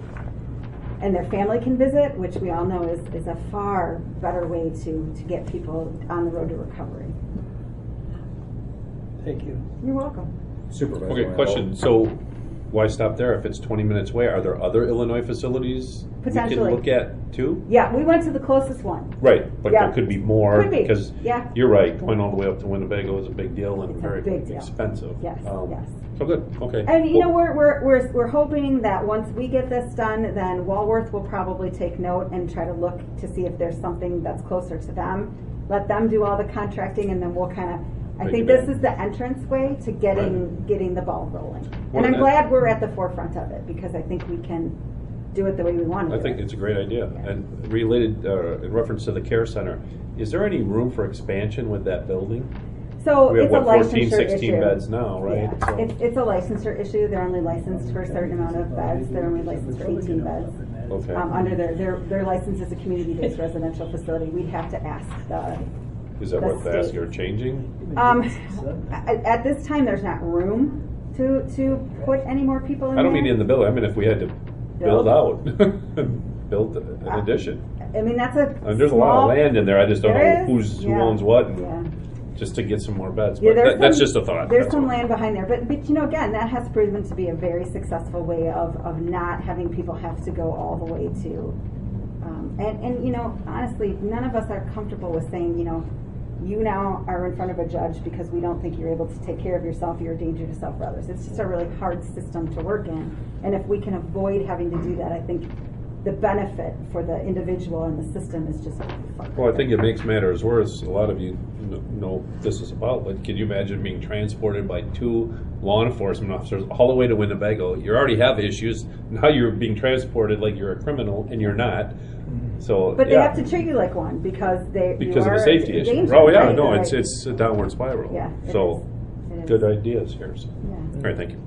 and their family can visit, which we all know is, is a far better way to, to get people on the road to recovery. Thank you. You're welcome. Supervisor. Okay, Randall. question. So why stop there if it's twenty minutes away? Are there other Illinois facilities we Potentially. can look at too? Yeah, we went to the closest one. Right, but Yeah. there could be more Could be, because yeah. you're right. Going all the way up to Winnebago is a big deal and It's a very big deal. expensive. Yes, Um, yes. So good. Okay. And you Well, know, we're, we're, we're, we're hoping that once we get this done, then Walworth will probably take note and try to look to see if there's something that's closer to them. Let them do all the contracting and then we'll kind of, I Make think it this better. is the entrance way to getting, getting the ball rolling. Well, And I'm that- glad we're at the forefront of it because I think we can do it the way we want to I do think it. it's a great idea. And related, uh, in reference to the care center, is there any room for expansion with that building? So We have, it's a what, fourteen, licensure sixteen issue. beds now, right? Yeah. So- It's, it's a licensure issue. They're only licensed for a certain amount of beds. They're only licensed for eighteen beds. Okay. Um, under their, their, their license is a community-based residential facility. We'd have to ask the. Is that the what the state. ask you're changing? Um, at, at this time, there's not room to, to put any more people in I don't there. mean in the building. I mean if we had to build Build? out, build an Uh, addition. I mean, that's a. And there's a lot small- of land in there. I just don't There know is, who's who yeah, owns what, and yeah. just to get some more beds. Yeah, But there's that, that's some- just a thought. There's That's some all. land behind there, but but you know, again, that has proven to be a very successful way of of not having people have to go all the way to. Um, and and you know, honestly, none of us are comfortable with saying, you know, you now are in front of a judge because we don't think you're able to take care of yourself. You're a danger to self or others. It's just a really hard system to work in, and if we can avoid having to do that, I think the benefit for the individual and the system is just far Well, I think it makes matters worse. A lot of you kn- know this is about, but can you imagine being transported by two law enforcement officers all the way to Winnebago? You already have issues. Now you're being transported like you're a criminal, and you're not. So, But they yeah, have to treat you like one because they because you of are a safety a issue. danger, Oh, yeah, right, no, right. it's it's a downward spiral. Yeah, it So, is. It is. good ideas here. So. Yeah. All right, thank you.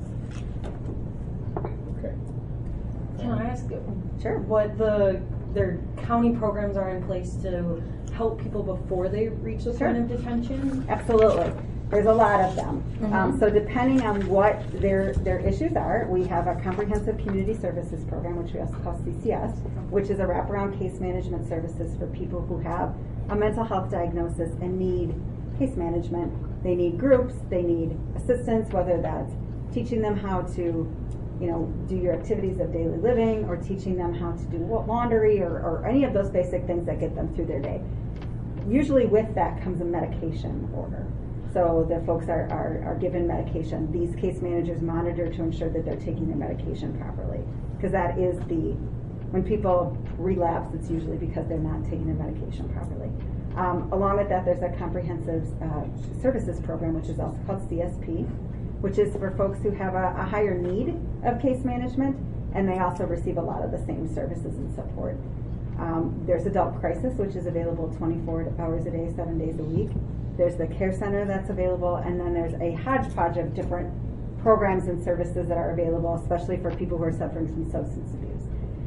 Can I ask Sure. what the their county programs are in place to help people before they reach the Sure. point of detention? Absolutely. There's a lot of them. Mhm. Um, so depending on what their their issues are, we have a comprehensive community services program, which we also call C C S, which is a wraparound case management services for people who have a mental health diagnosis and need case management. They need groups, they need assistance, whether that's teaching them how to, you know, do your activities of daily living or teaching them how to do laundry or, or any of those basic things that get them through their day. Usually with that comes a medication order. So the folks are, are, are given medication. These case managers monitor to ensure that they're taking their medication properly. Because that is the, when people relapse, it's usually because they're not taking their medication properly. Um, along with that, there's a comprehensive uh, services program, which is also called C S P, which is for folks who have a, a higher need of case management, and they also receive a lot of the same services and support. Um, there's adult crisis, which is available twenty-four hours a day, seven days a week. There's the care center that's available, and then there's a hodgepodge of different programs and services that are available, especially for people who are suffering from substance abuse.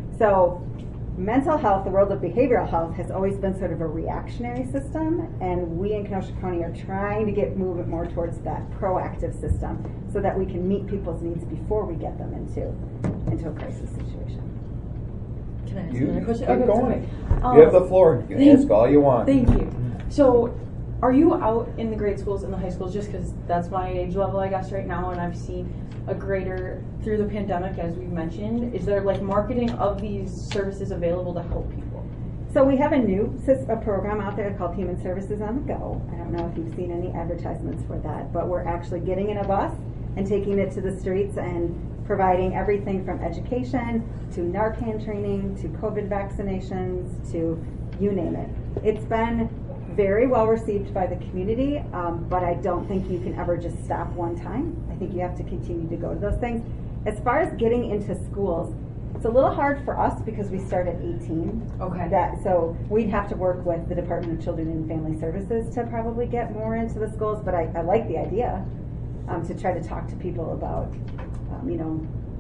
So mental health, the world of behavioral health, has always been sort of a reactionary system, and we in Kenosha County are trying to get movement more towards that proactive system so that we can meet people's needs before we get them into, into a crisis situation. Can I ask You another question? keep Okay, going. sorry. You have the floor. You can thank- ask all you want. Thank you. So, are you out in the grade schools and the high schools, just because that's my age level, I guess, right now, and I've seen a greater, through the pandemic, as we've mentioned, is there like marketing of these services available to help people? So we have a new sys- a program out there called Human Services on the Go. I don't know if you've seen any advertisements for that, but we're actually getting in a bus and taking it to the streets and providing everything from education to Narcan training to COVID vaccinations to you name it. It's been very well received by the community, um, but I don't think you can ever just stop one time. I think you have to continue to go to those things. As far as getting into schools, it's a little hard for us because we start at eighteen. Okay. That so we'd have to work with the Department of Children and Family Services to probably get more into the schools. But I, I like the idea um, to try to talk to people about, um, you know,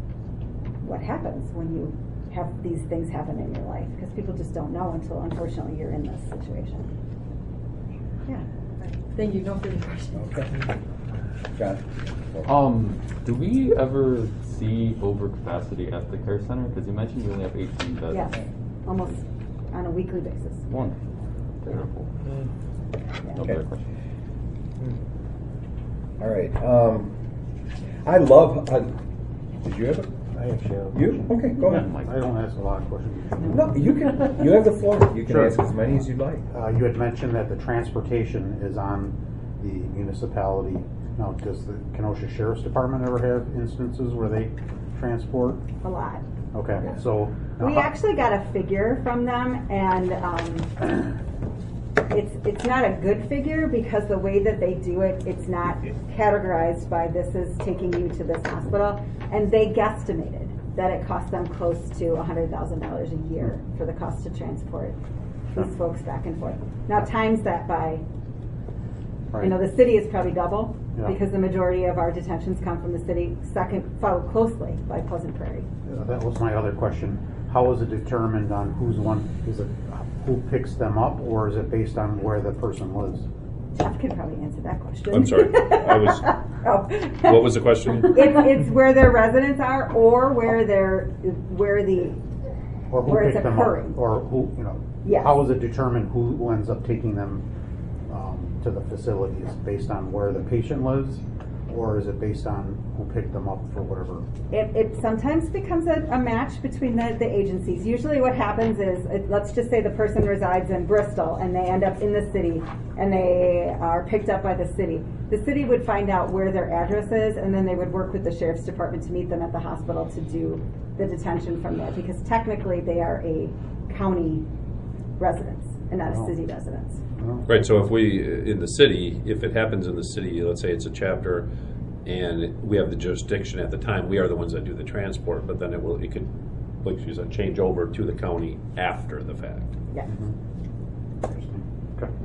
what happens when you have these things happen in your life, because people just don't know until unfortunately you're in this situation. Yeah. Thank you. No further questions. Okay. John? Um, do we ever see overcapacity at the care center? Because you mentioned you only have eighteen beds. Yes, almost on a weekly basis. One. Terrible. No Okay. further questions. All right. Um, I love. I, did you have it? I actually have a You? Okay, go ahead. I don't ask a lot of questions. No, you can. You have the floor. You can Sure. ask as many as you'd like. Uh, you had mentioned that the transportation is on the municipality. Now, does the Kenosha Sheriff's Department ever have instances where they transport? A lot. Okay, so. now We how- actually got a figure from them, and um, it's it's not a good figure because the way that they do it, it's not categorized by this is taking you to this hospital, and they guesstimated that it cost them close to one hundred thousand dollars a year for the cost to transport these folks back and forth. Now times that by, Right. you know, the city is probably double Yeah. because the majority of our detentions come from the city. Second, followed closely by Pleasant Prairie. Uh, That was my other question. How is it determined on who's one, is it who picks them up, or is it based on where the person lives? Jeff can probably answer that question. I'm sorry. I was. Oh. What was the question? It, it's where their residents are, or where they're, where the, Or who where it's picked them occurring. up? Or who, you know, Yes. how is it determined who ends up taking them um, to the facilities? Based on where the patient lives, or is it based on who picked them up for whatever? It, it sometimes becomes a, a match between the, the agencies. Usually what happens is, it, let's just say the person resides in Bristol and they end up in the city and they are picked up by the city. The city would find out where their address is, and then they would work with the sheriff's department to meet them at the hospital to do the detention from there, because technically they are a county residence and not a Oh. city residence. Right, so if we, in the city, if it happens in the city, let's say it's a chapter, and we have the jurisdiction at the time, we are the ones that do the transport, but then it will, it could, like you said, change over to the county after the fact. Yeah. Okay.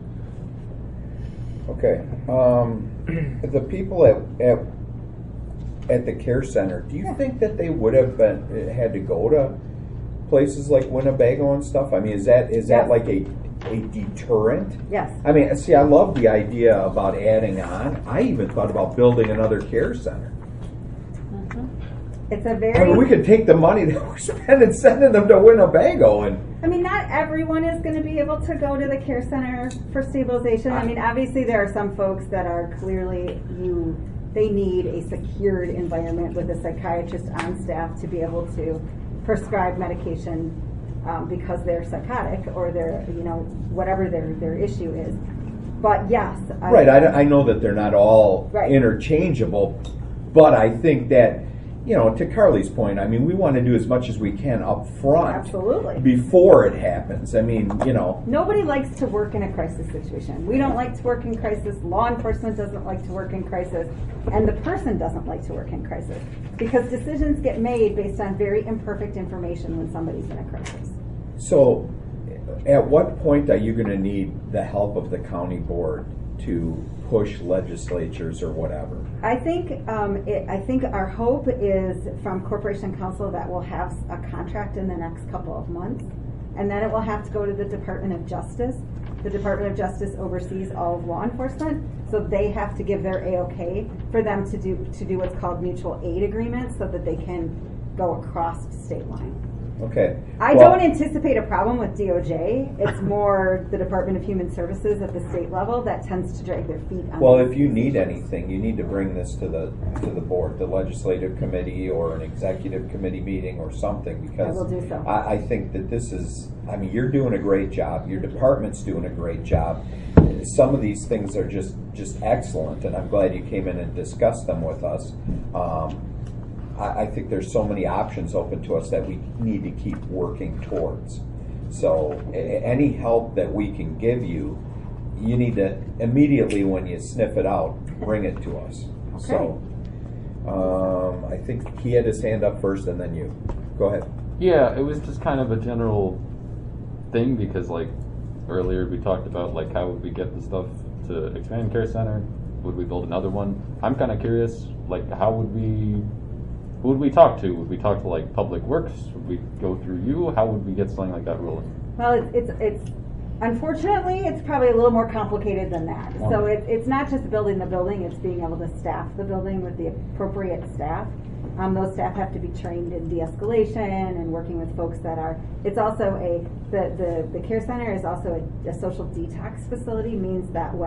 Okay. Um, the people at, at at the care center, do you think that they would have been had to go to places like Winnebago and stuff? I mean, is that is that Yes. like a a deterrent? Yes. I mean, see, I love the idea about adding on. I even thought about building another care center. It's a I very. mean, we could take the money that we're spending sending them to Winnebago and. I mean, not everyone is going to be able to go to the care center for stabilization. I mean, obviously there are some folks that are clearly you. They need a secured environment with a psychiatrist on staff to be able to prescribe medication um, because they're psychotic or they're, you know, whatever their their issue is. But yes, I, Right, I, I know that they're not all Right. interchangeable, but I think that, you know, to Carly's point, I mean, we want to do as much as we can up front Absolutely. before it happens. I mean, you know, Nobody likes to work in a crisis situation. We don't like to work in crisis. Law enforcement doesn't like to work in crisis. And the person doesn't like to work in crisis. Because decisions get made based on very imperfect information when somebody's in a crisis. so at what point are you going to need the help of the county board to push legislatures or whatever? I think um, it, I think our hope is from Corporation Council that we'll have a contract in the next couple of months, and then it will have to go to the Department of Justice. The Department of Justice oversees all of law enforcement, so they have to give their A-OK for them to do to do what's called mutual aid agreements, so that they can go across state line. Okay. I Well, don't anticipate a problem with D O J. It's more the Department of Human Services at the state level that tends to drag their feet on. Well, these if you need decisions. anything, you need to bring this to the to the board, the legislative committee, or an executive committee meeting, or something. Because I will do so. I, I think that this is. I mean, you're doing a great job. Your department's doing a great job. Some of these things are just just excellent, and I'm glad you came in and discussed them with us. Um, I, I think there's so many options open to us that we need to keep working towards. So, a- any help that we can give you, you need to immediately, when you sniff it out, bring it to us. So, um, I think he had his hand up first, and then you. Go ahead. Yeah, it was just kind of a general thing because, like, earlier we talked about, like, how would we get the stuff to expand care center? Would we build another one? I'm kind of curious, like, how would we, who would we talk to? Would we talk to, like, Public Works? Would we go through you? How would we get something like that rolling? Well, it's, it's, it's unfortunately, it's probably a little more complicated than that. So it, it's not just building the building, it's being able to staff the building with the appropriate staff. Um, those staff have to be trained in de-escalation and working with folks that are, it's also a, the, the, the care center is also a, a social detox facility, means that when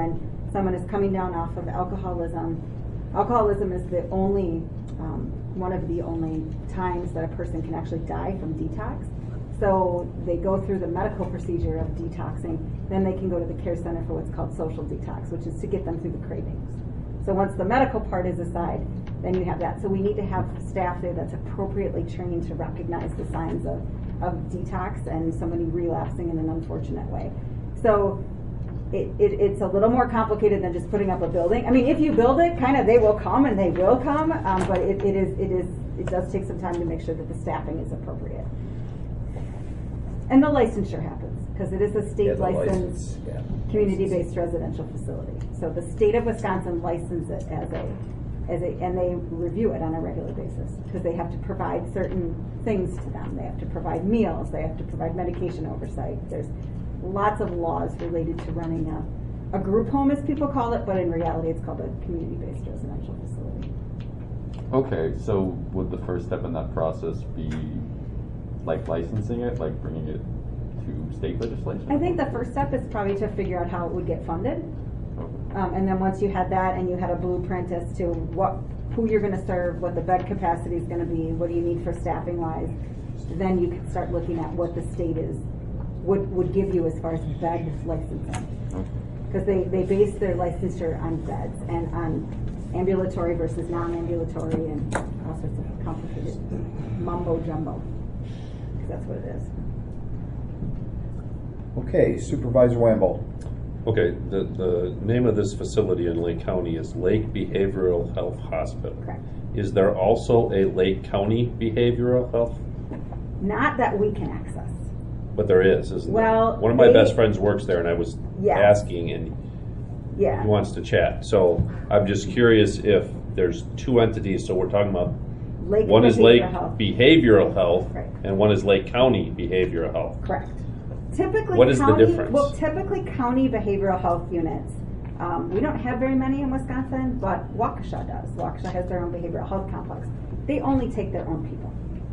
someone is coming down off of alcoholism. Alcoholism is the only, um, one of the only times that a person can actually die from detox. So they go through the medical procedure of detoxing, then they can go to the care center for what's called social detox, which is to get them through the cravings. So once the medical part is aside, then you have that. So we need to have staff there that's appropriately trained to recognize the signs of, of detox and somebody relapsing in an unfortunate way. So it, it, it's a little more complicated than just putting up a building. I mean, if you build it, kind of they will come and they will come, um, but it, it is it is it does take some time to make sure that the staffing is appropriate. And the licensure happens because it is a state Yeah, the licensed license, yeah. community-based residential facility. So the state of Wisconsin licenses it as a as a and they review it on a regular basis because they have to provide certain things to them. They have to provide meals. They have to provide medication oversight. There's lots of laws related to running a, a group home, as people call it, but in reality it's called a community-based residential facility. Okay, so would the first step in that process be like licensing it, like bringing it to state legislation? I think the first step is probably to figure out how it would get funded. Um, and then once you had that and you had a blueprint as to what, who you're going to serve, what the bed capacity is going to be, what do you need for staffing wise, then you can start looking at what the state is would would give you as far as bed licensing. Because they, they base their licensure on beds and on ambulatory versus non-ambulatory and all sorts of complicated mumbo jumbo. Because that's what it is. Okay, Supervisor Wamble. Okay, the, the name of this facility in Lake County is Lake Behavioral Health Hospital. Correct. Is there also a Lake County Behavioral Health? Not that we can access. But there is, isn't Well, there? One of my they- best friends works there, and I was Yeah. asking, and Yeah. he wants to chat. So I'm just curious if there's two entities. So we're talking about Lake one is Lake Behavioral Health. Behavioral Health, Right. and one is Lake County Behavioral Health. Correct. Typically, What is the county, difference? Well, typically county behavioral health units. Um, we don't have very many in Wisconsin, but Waukesha does. Waukesha has their own behavioral health complex. They only take their own people.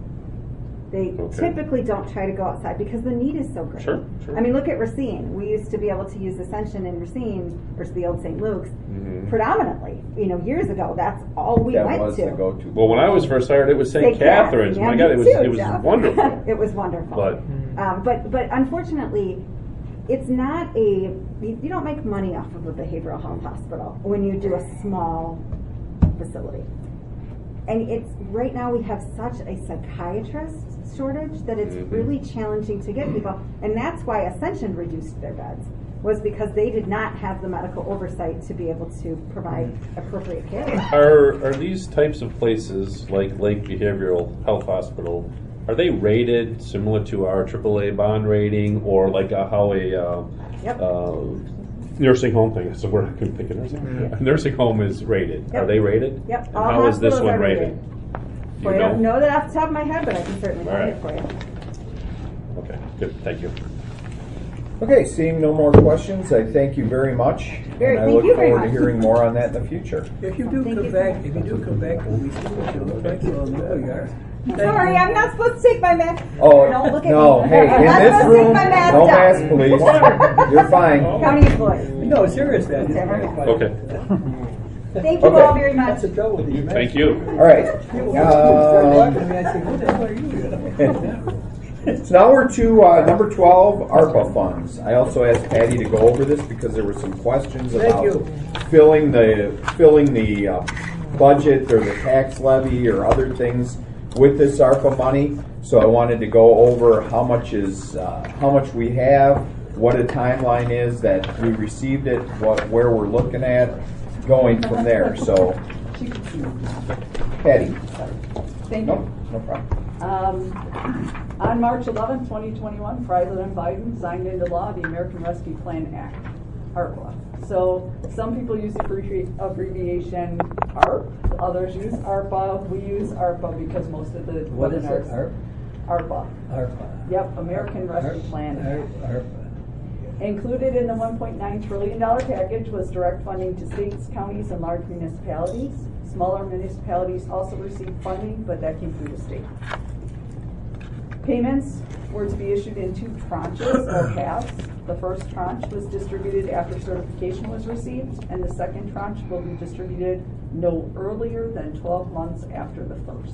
They Okay. typically don't try to go outside because the need is so great. Sure, sure. I mean, look at Racine. We used to be able to use Ascension in Racine, or the old Saint Luke's, Mhm. predominantly. You know, years ago, that's all we That went was to. the go-to. Well, when I was first hired, it was Saint Saint Cath- Catherine's. yeah, My God, me it was too, it was Jeff. wonderful. It was wonderful. But Um, but but unfortunately, it's not a you you don't make money off of a behavioral health hospital when you do a small facility. And it's right now we have such a psychiatrist shortage that it's Mhm. really challenging to get people. And that's why Ascension reduced their beds, was because they did not have the medical oversight to be able to provide appropriate care. Are are these types of places like Lake Behavioral Health Hospital? Are they rated similar to our triple A bond rating, or like a, how a uh, Yep. uh, nursing home thing? That's the word I couldn't think of. Nursing, Mhm. a nursing home is rated. Yep. Are they rated? Yep. And All how is this hospitals one are rated? rated. Do Well, you I don't know? know that off the top of my head, but I can certainly All find right. it for you. Okay, good. Thank you. Okay, seeing no more questions, I thank you very much. Very- and I thank look you very forward to much. hearing more on that in the future. If you do Thank come you. back, if you do come back, we see what you look like, we'll know you are. Sorry, I'm not supposed to take my mask. Oh, Don't look at no, me. hey, I'm in not this supposed to room, take my mask no down. mask, please. You're fine. County employees. No, serious, man. Okay. Thank you Okay. all very much. That's the trouble with these masks. Thank you. All right. People start Um, laughing at me, I say, who the hell are you? So now we're to uh, number twelve, ARPA funds. I also asked Patty to go over this because there were some questions Thank about you. filling the filling the uh, budget or the tax levy or other things with this ARPA money. So I wanted to go over how much is uh, how much we have, what a timeline is that we received it, what where we're looking at, going from there. So, Patty. Thank No, you. no problem. Um, on March eleventh, twenty twenty-one, President Biden signed into law the American Rescue Plan Act, ARPA. So some people use the abbrevi- abbreviation A R P, others use ARPA. We use ARPA because most of the What is webinars. it, A R P? ARPA. ARPA. Yep, American Rescue Plan Act. ARPA. Included in the one point nine trillion dollars package was direct funding to states, counties, and large municipalities. Smaller municipalities also received funding, but that came through the state. Payments were to be issued in two tranches or halves. The first tranche was distributed after certification was received, and the second tranche will be distributed no earlier than twelve months after the first.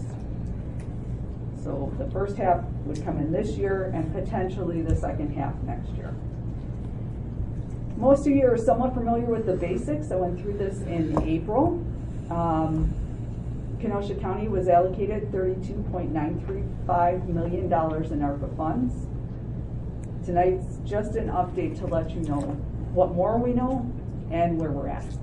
So the first half would come in this year and potentially the second half next year. Most of you are somewhat familiar with the basics. I went through this in April. Um, Kenosha County was allocated thirty-two point nine three five million dollars in ARPA funds. Tonight's just an update to let you know what more we know and where we're at.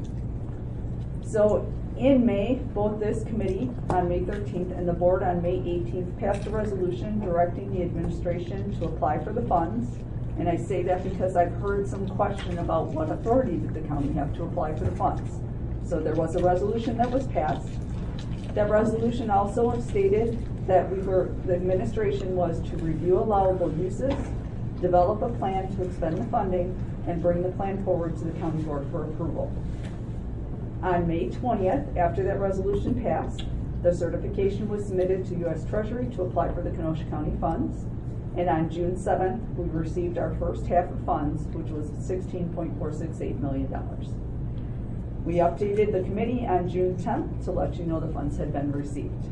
So in May, both this committee on May thirteenth and the board on May eighteenth passed a resolution directing the administration to apply for the funds. And I say that because I've heard some question about what authority did the county have to apply for the funds. So there was a resolution that was passed. That resolution also stated that we were, the administration was to review allowable uses, develop a plan to expend the funding, and bring the plan forward to the county board for approval. On May twentieth, after that resolution passed, the certification was submitted to U S Treasury to apply for the Kenosha County funds. And on June seventh, we received our first half of funds, which was sixteen point four six eight million dollars. We updated the committee on June tenth to let you know the funds had been received.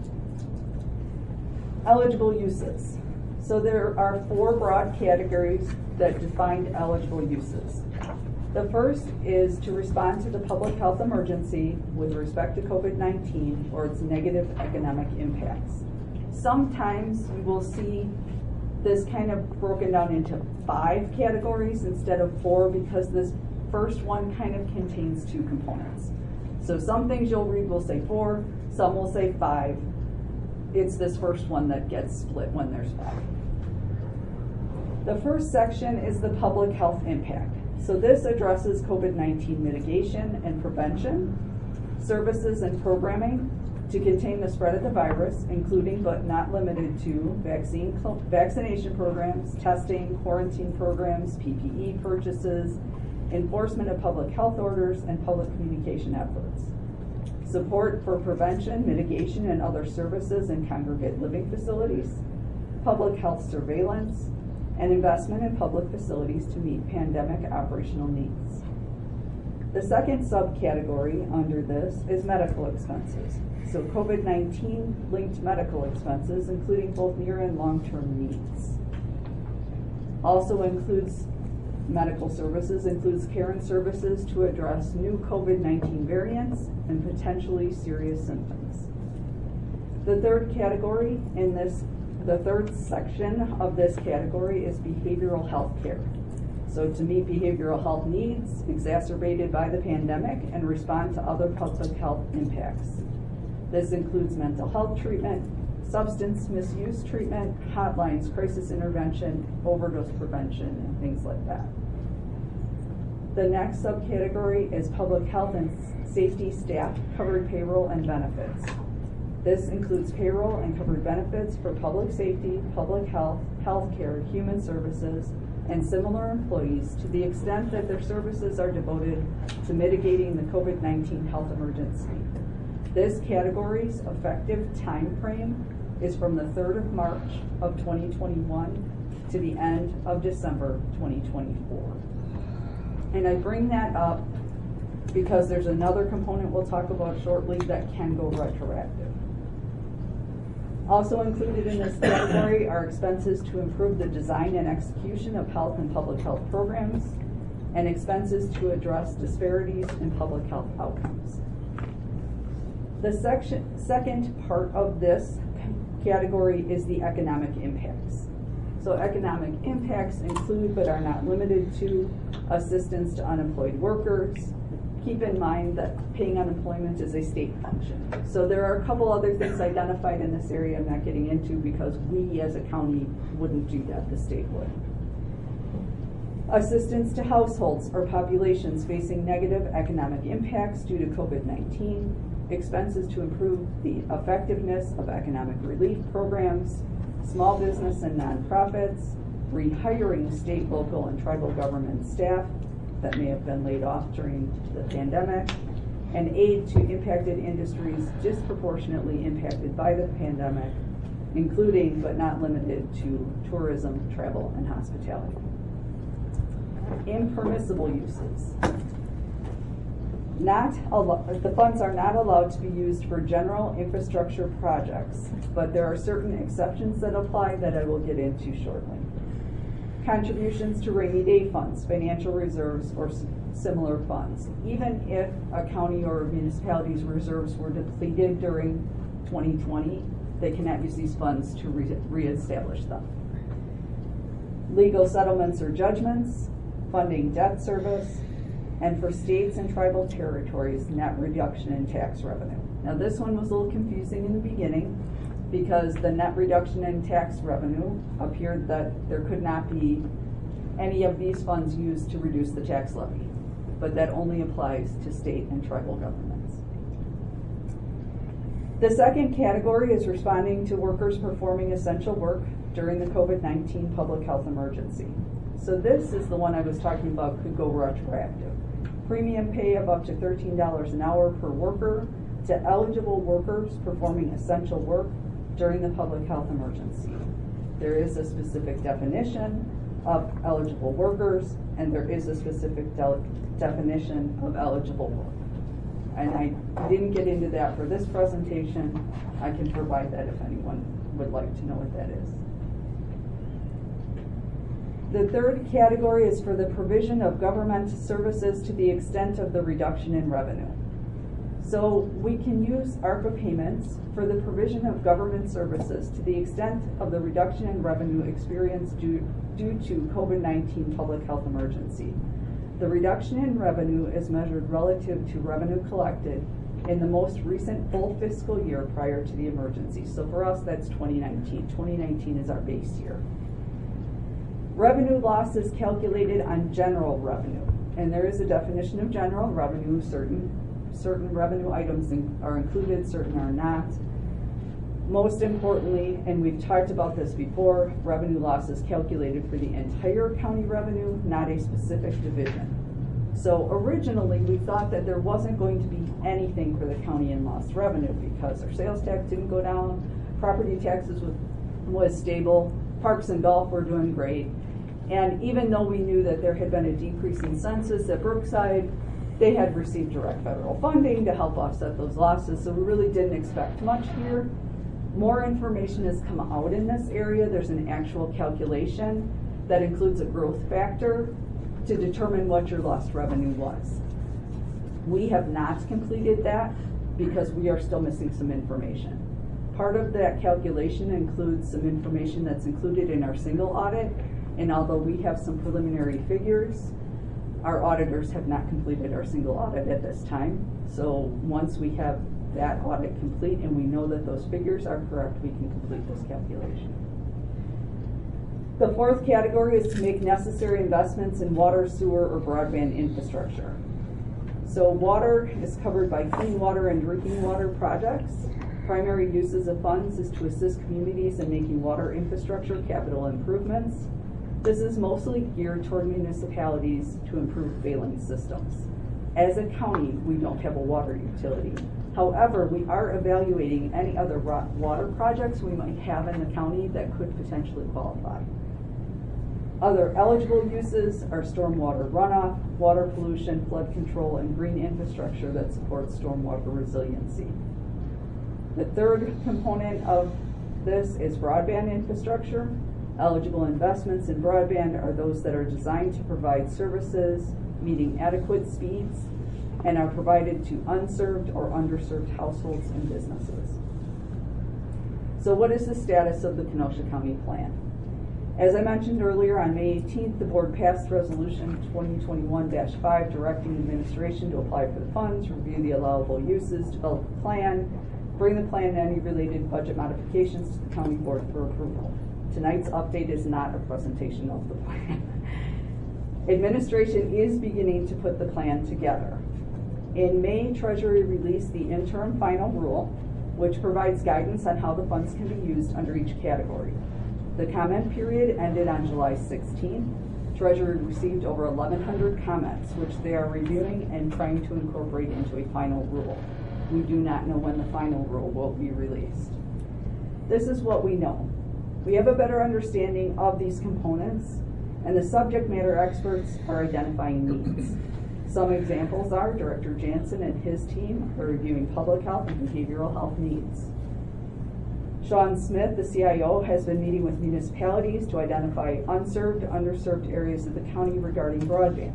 Eligible uses. So there are four broad categories that define eligible uses. The first is to respond to the public health emergency with respect to COVID nineteen or its negative economic impacts. Sometimes you will see this kind of broken down into five categories instead of four, because this first one kind of contains two components. So some things you'll read will say four, some will say five. It's this first one that gets split when there's five. The first section is the public health impact. So this addresses COVID nineteen mitigation and prevention, services and programming to contain the spread of the virus, including but not limited to vaccine vaccination programs, testing, quarantine programs, P P E purchases, enforcement of public health orders, and public communication efforts. Support for prevention, mitigation, and other services in congregate living facilities, public health surveillance, and investment in public facilities to meet pandemic operational needs. The second subcategory under this is medical expenses. So COVID nineteen linked medical expenses, including both near and long-term needs. Also includes medical services, includes care and services to address new COVID nineteen variants and potentially serious symptoms. The third category in this, the third section of this category is behavioral health care. So to meet behavioral health needs exacerbated by the pandemic and respond to other public health impacts. This includes mental health treatment, substance misuse treatment, hotlines, crisis intervention, overdose prevention, and things like that. The next subcategory is public health and safety staff covered payroll and benefits. This includes payroll and covered benefits for public safety, public health, healthcare, human services, and similar employees to the extent that their services are devoted to mitigating the COVID nineteen health emergency. This category's effective time frame is from the third of March of twenty twenty-one to the end of December twenty twenty-four. And I bring that up because there's another component we'll talk about shortly that can go retroactive. Also included in this category are expenses to improve the design and execution of health and public health programs, and expenses to address disparities in public health outcomes. The section, second part of this category is the economic impacts. So economic impacts include but are not limited to assistance to unemployed workers. Keep in mind that paying unemployment is a state function. So there are a couple other things identified in this area I'm not getting into because we as a county wouldn't do that, the state would. Assistance to households or populations facing negative economic impacts due to COVID nineteen, expenses to improve the effectiveness of economic relief programs, small business and nonprofits, rehiring state, local, and tribal government staff that may have been laid off during the pandemic, and aid to impacted industries disproportionately impacted by the pandemic, including but not limited to tourism, travel, and hospitality. Impermissible uses. Not allo- the funds are not allowed to be used for general infrastructure projects, but there are certain exceptions that apply that I will get into shortly. Contributions to rainy day funds, financial reserves, or s- similar funds. Even if a county or municipality's reserves were depleted during twenty twenty, they cannot use these funds to re- reestablish them. Legal settlements or judgments, funding debt service, and for states and tribal territories, net reduction in tax revenue. Now this one was a little confusing in the beginning because the net reduction in tax revenue appeared that there could not be any of these funds used to reduce the tax levy, but that only applies to state and tribal governments. The second category is responding to workers performing essential work during the COVID nineteen public health emergency. So this is the one I was talking about could go retroactive. Premium pay of up to thirteen dollars an hour per worker to eligible workers performing essential work during the public health emergency. There is a specific definition of eligible workers, and there is a specific de- definition of eligible work. And I didn't get into that for this presentation. I can provide that if anyone would like to know what that is. The third category is for the provision of government services to the extent of the reduction in revenue. So we can use ARPA payments for the provision of government services to the extent of the reduction in revenue experienced due, due to COVID nineteen public health emergency. The reduction in revenue is measured relative to revenue collected in the most recent full fiscal year prior to the emergency. So for us, that's twenty nineteen. twenty nineteen is our base year. Revenue loss is calculated on general revenue, and there is a definition of general revenue. Certain certain revenue items in, are included, certain are not. Most importantly, and we've talked about this before, revenue loss is calculated for the entire county revenue, not a specific division. So originally, we thought that there wasn't going to be anything for the county in lost revenue because our sales tax didn't go down, property taxes was, was stable, parks and golf were doing great. And even though we knew that there had been a decrease in census at Brookside, they had received direct federal funding to help offset those losses, so we really didn't expect much here. More information has come out in this area. There's an actual calculation that includes a growth factor to determine what your lost revenue was. We have not completed that because we are still missing some information. Part of that calculation includes some information that's included in our single audit, and although we have some preliminary figures, our auditors have not completed our single audit at this time. So once we have that audit complete and we know that those figures are correct, we can complete this calculation. The fourth category is to make necessary investments in water, sewer, or broadband infrastructure. So water is covered by clean water and drinking water projects. Primary uses of funds is to assist communities in making water infrastructure capital improvements. This is mostly geared toward municipalities to improve failing systems. As a county, we don't have a water utility. However, we are evaluating any other water projects we might have in the county that could potentially qualify. Other eligible uses are stormwater runoff, water pollution, flood control, and green infrastructure that supports stormwater resiliency. The third component of this is broadband infrastructure. Eligible investments in broadband are those that are designed to provide services meeting adequate speeds and are provided to unserved or underserved households and businesses. So what is the status of the Kenosha County Plan? As I mentioned earlier, on May eighteenth, the board passed Resolution twenty twenty-one dash five directing administration to apply for the funds, review the allowable uses, develop a plan, bring the plan and any related budget modifications to the county board for approval. Tonight's update is not a presentation of the plan. Administration is beginning to put the plan together. In May, Treasury released the interim final rule, which provides guidance on how the funds can be used under each category. The comment period ended on July sixteenth. Treasury received over eleven hundred comments, which they are reviewing and trying to incorporate into a final rule. We do not know when the final rule will be released. This is what we know. We have a better understanding of these components, and the subject matter experts are identifying needs. Some examples are Director Jansen and his team are reviewing public health and behavioral health needs. Sean Smith, the C I O, has been meeting with municipalities to identify unserved, underserved areas of the county regarding broadband.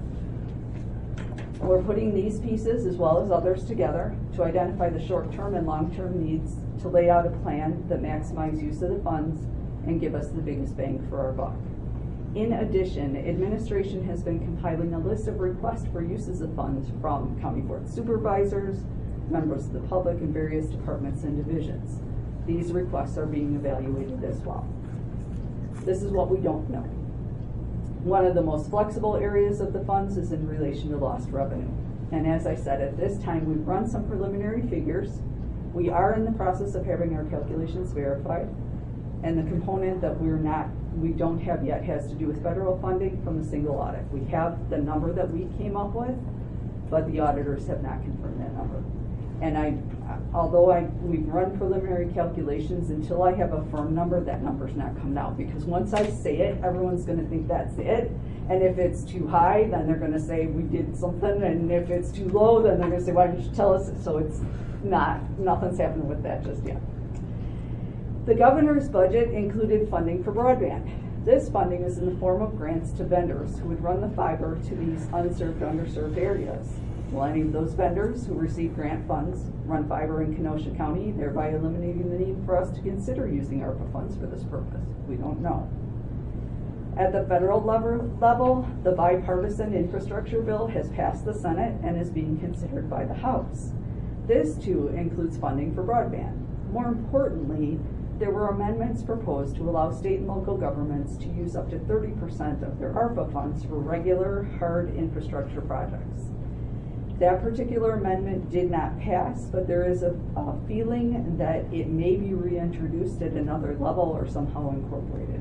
We're putting these pieces as well as others together to identify the short-term and long-term needs to lay out a plan that maximizes use of the funds and give us the biggest bang for our buck. In addition, administration has been compiling a list of requests for uses of funds from county board supervisors, members of the public, and various departments and divisions. These requests are being evaluated as well. This is what we don't know. One of the most flexible areas of the funds is in relation to lost revenue. And as I said, at this time, we've run some preliminary figures. We are in the process of having our calculations verified. And the component that we're not, we don't have yet has to do with federal funding from the single audit. We have the number that we came up with, but the auditors have not confirmed that number. And I, although I, we've run preliminary calculations, until I have a firm number, that number's not coming out. Because once I say it, everyone's gonna think that's it. And if it's too high, then they're gonna say we did something. And if it's too low, then they're gonna say, why didn't you tell us? So it's not, nothing's happening with that just yet. The governor's budget included funding for broadband. This funding is in the form of grants to vendors who would run the fiber to these unserved, underserved areas. Will any of those vendors who receive grant funds run fiber in Kenosha County, thereby eliminating the need for us to consider using ARPA funds for this purpose? We don't know. At the federal level, the bipartisan infrastructure bill has passed the Senate and is being considered by the House. This too includes funding for broadband. More importantly, there were amendments proposed to allow state and local governments to use up to thirty percent of their ARPA funds for regular, hard infrastructure projects. That particular amendment did not pass, but there is a, a feeling that it may be reintroduced at another level or somehow incorporated.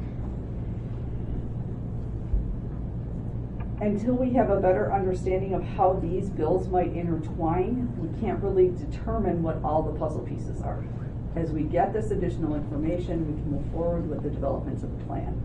Until we have a better understanding of how these bills might intertwine, we can't really determine what all the puzzle pieces are. As we get this additional information, we can move forward with the development of the plan.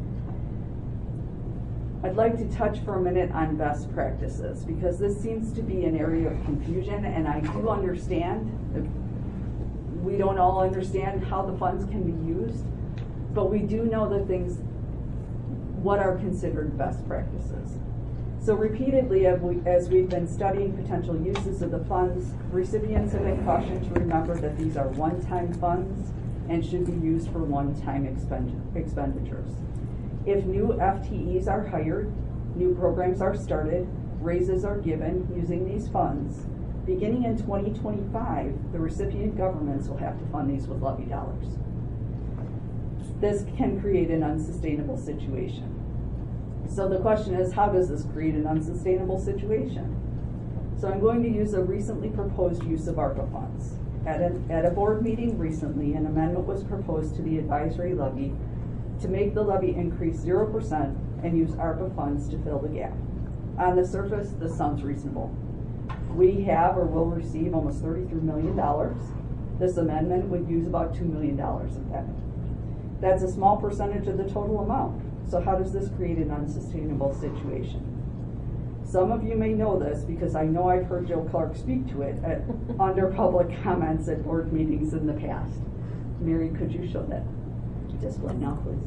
I'd like to touch for a minute on best practices, because this seems to be an area of confusion, and I do understand that we don't all understand how the funds can be used, but we do know the things, what are considered best practices. So repeatedly, as we've been studying potential uses of the funds, recipients have been cautioned to remember that these are one-time funds and should be used for one-time expenditures. If new F T Es are hired, new programs are started, raises are given using these funds, beginning in twenty twenty-five, the recipient governments will have to fund these with levy dollars. This can create an unsustainable situation. So the question is, how does this create an unsustainable situation? So I'm going to use a recently proposed use of ARPA funds. At a, at a board meeting recently, an amendment was proposed to the advisory levy to make the levy increase zero percent and use ARPA funds to fill the gap. On the surface, this sounds reasonable. We have or will receive almost thirty-three million dollars. This amendment would use about two million dollars of that. That's a small percentage of the total amount. So how does this create an unsustainable situation? Some of you may know this because I know I've heard Joe Clark speak to it at, under public comments at board meetings in the past. Mary, could you show that display now, please?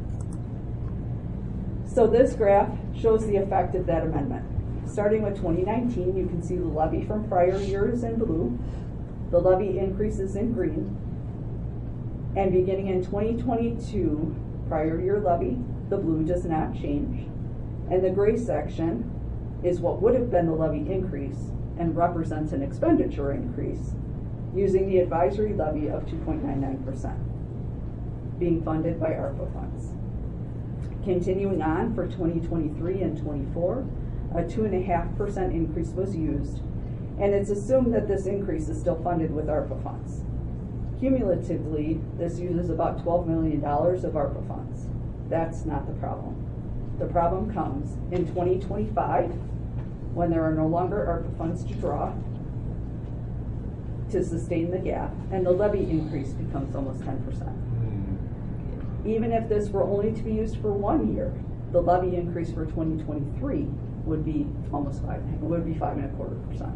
So this graph shows the effect of that amendment. Starting with twenty nineteen, you can see the levy from prior years in blue, the levy increases in green, and beginning in twenty twenty-two, prior year levy, the blue does not change, and the gray section is what would have been the levy increase and represents an expenditure increase using the advisory levy of two point nine nine percent, being funded by ARPA funds. Continuing on for twenty twenty-three and twenty-four, a two point five percent increase was used, and it's assumed that this increase is still funded with ARPA funds. Cumulatively, this uses about twelve million dollars of ARPA funds. That's not the problem. The problem comes in twenty twenty-five, when there are no longer ARPA funds to draw, to sustain the gap, and the levy increase becomes almost ten percent. Even if this were only to be used for one year, the levy increase for twenty twenty-three would be almost five, would be five and a quarter percent.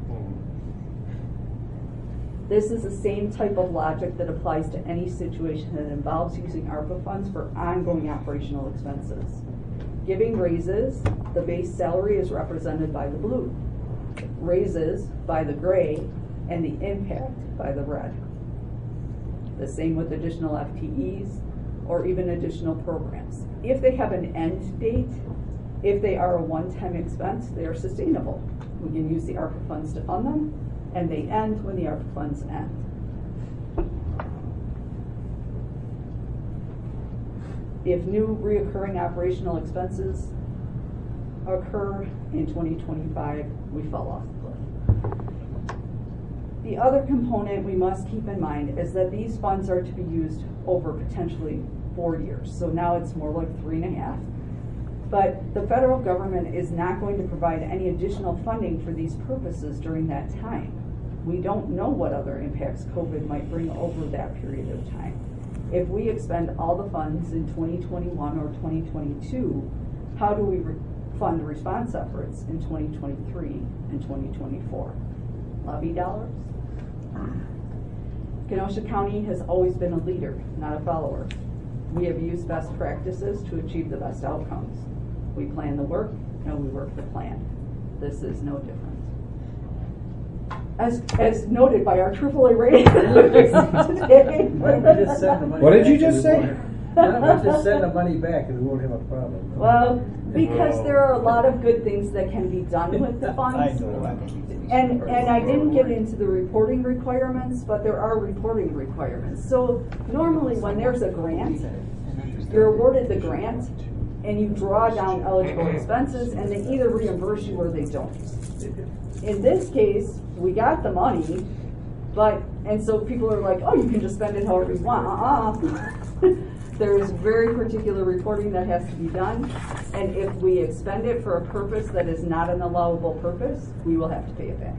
This is the same type of logic that applies to any situation that involves using ARPA funds for ongoing operational expenses. Giving raises, the base salary is represented by the blue, raises by the gray, and the impact by the red. The same with additional F T Es or even additional programs. If they have an end date, if they are a one-time expense, they are sustainable. We can use the ARPA funds to fund them, and they end when the ARPA funds end. If new reoccurring operational expenses occur in twenty twenty-five, we fall off the cliff. The other component we must keep in mind is that these funds are to be used over potentially four years. So now it's more like three and a half. But the federal government is not going to provide any additional funding for these purposes during that time. We don't know what other impacts COVID might bring over that period of time. If we expend all the funds in twenty twenty-one or twenty twenty-two, how do we re- fund response efforts in twenty twenty-three and twenty twenty-four? Levy dollars? Kenosha County has always been a leader, not a follower. We have used best practices to achieve the best outcomes. We plan the work and we work the plan. This is no different. As, as noted by our triple A rated today. What did you just say? Why don't we just send the money back and we won't have a problem? Well, because there are a lot of good things that can be done with the funds. And and I didn't get into the reporting requirements, but there are reporting requirements. So normally when there's a grant, you're awarded the grant and you draw down eligible expenses and they either reimburse you or they don't. In this case, we got the money, but, and so people are like, oh, you can just spend it however you want. Uh-uh. There is very particular reporting that has to be done, and if we expend it for a purpose that is not an allowable purpose, we will have to pay it back.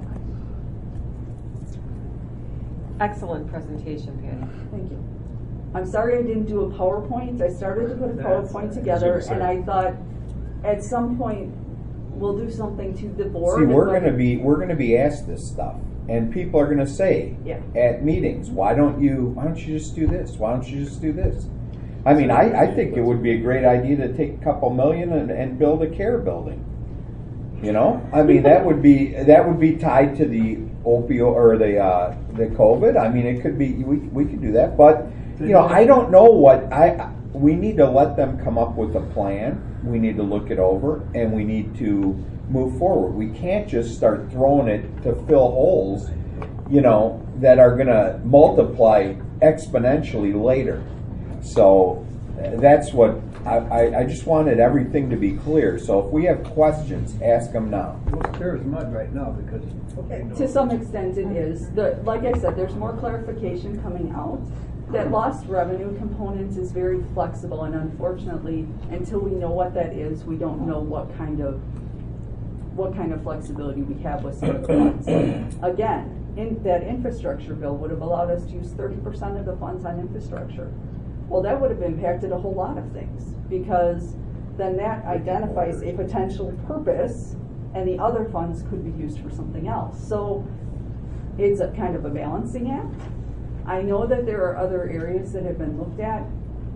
Excellent presentation, Patty. Thank you. I'm sorry I didn't do a PowerPoint. I started to put a PowerPoint together, and I thought at some point we'll do something to the board. See, we're going to be we're going to be asked this stuff, and people are going to say yeah. at meetings, "Why don't you? Why don't you just do this? Why don't you just do this?" I mean, I, I think it would be a great idea to take a couple million and, and build a care building. You know, I mean that would be that would be tied to the opioid or the uh, the COVID. I mean, it could be we we could do that, but you know, I don't know what I. We need to let them come up with a plan. We need to look it over, and we need to move forward. We can't just start throwing it to fill holes, you know, that are going to multiply exponentially later. So that's what I, I, I just wanted everything to be clear. So if we have questions, ask them now. Well, it's clear as mud right now because okay, to some extent it is. The, like I said, there's more clarification coming out. That lost revenue component is very flexible, and unfortunately, until we know what that is, we don't know what kind of what kind of flexibility we have with some of the funds. Again, in, that infrastructure bill would have allowed us to use thirty percent of the funds on infrastructure. Well, that would have impacted a whole lot of things, because then that identifies a potential purpose, and the other funds could be used for something else. So it's a kind of a balancing act. I know that there are other areas that have been looked at,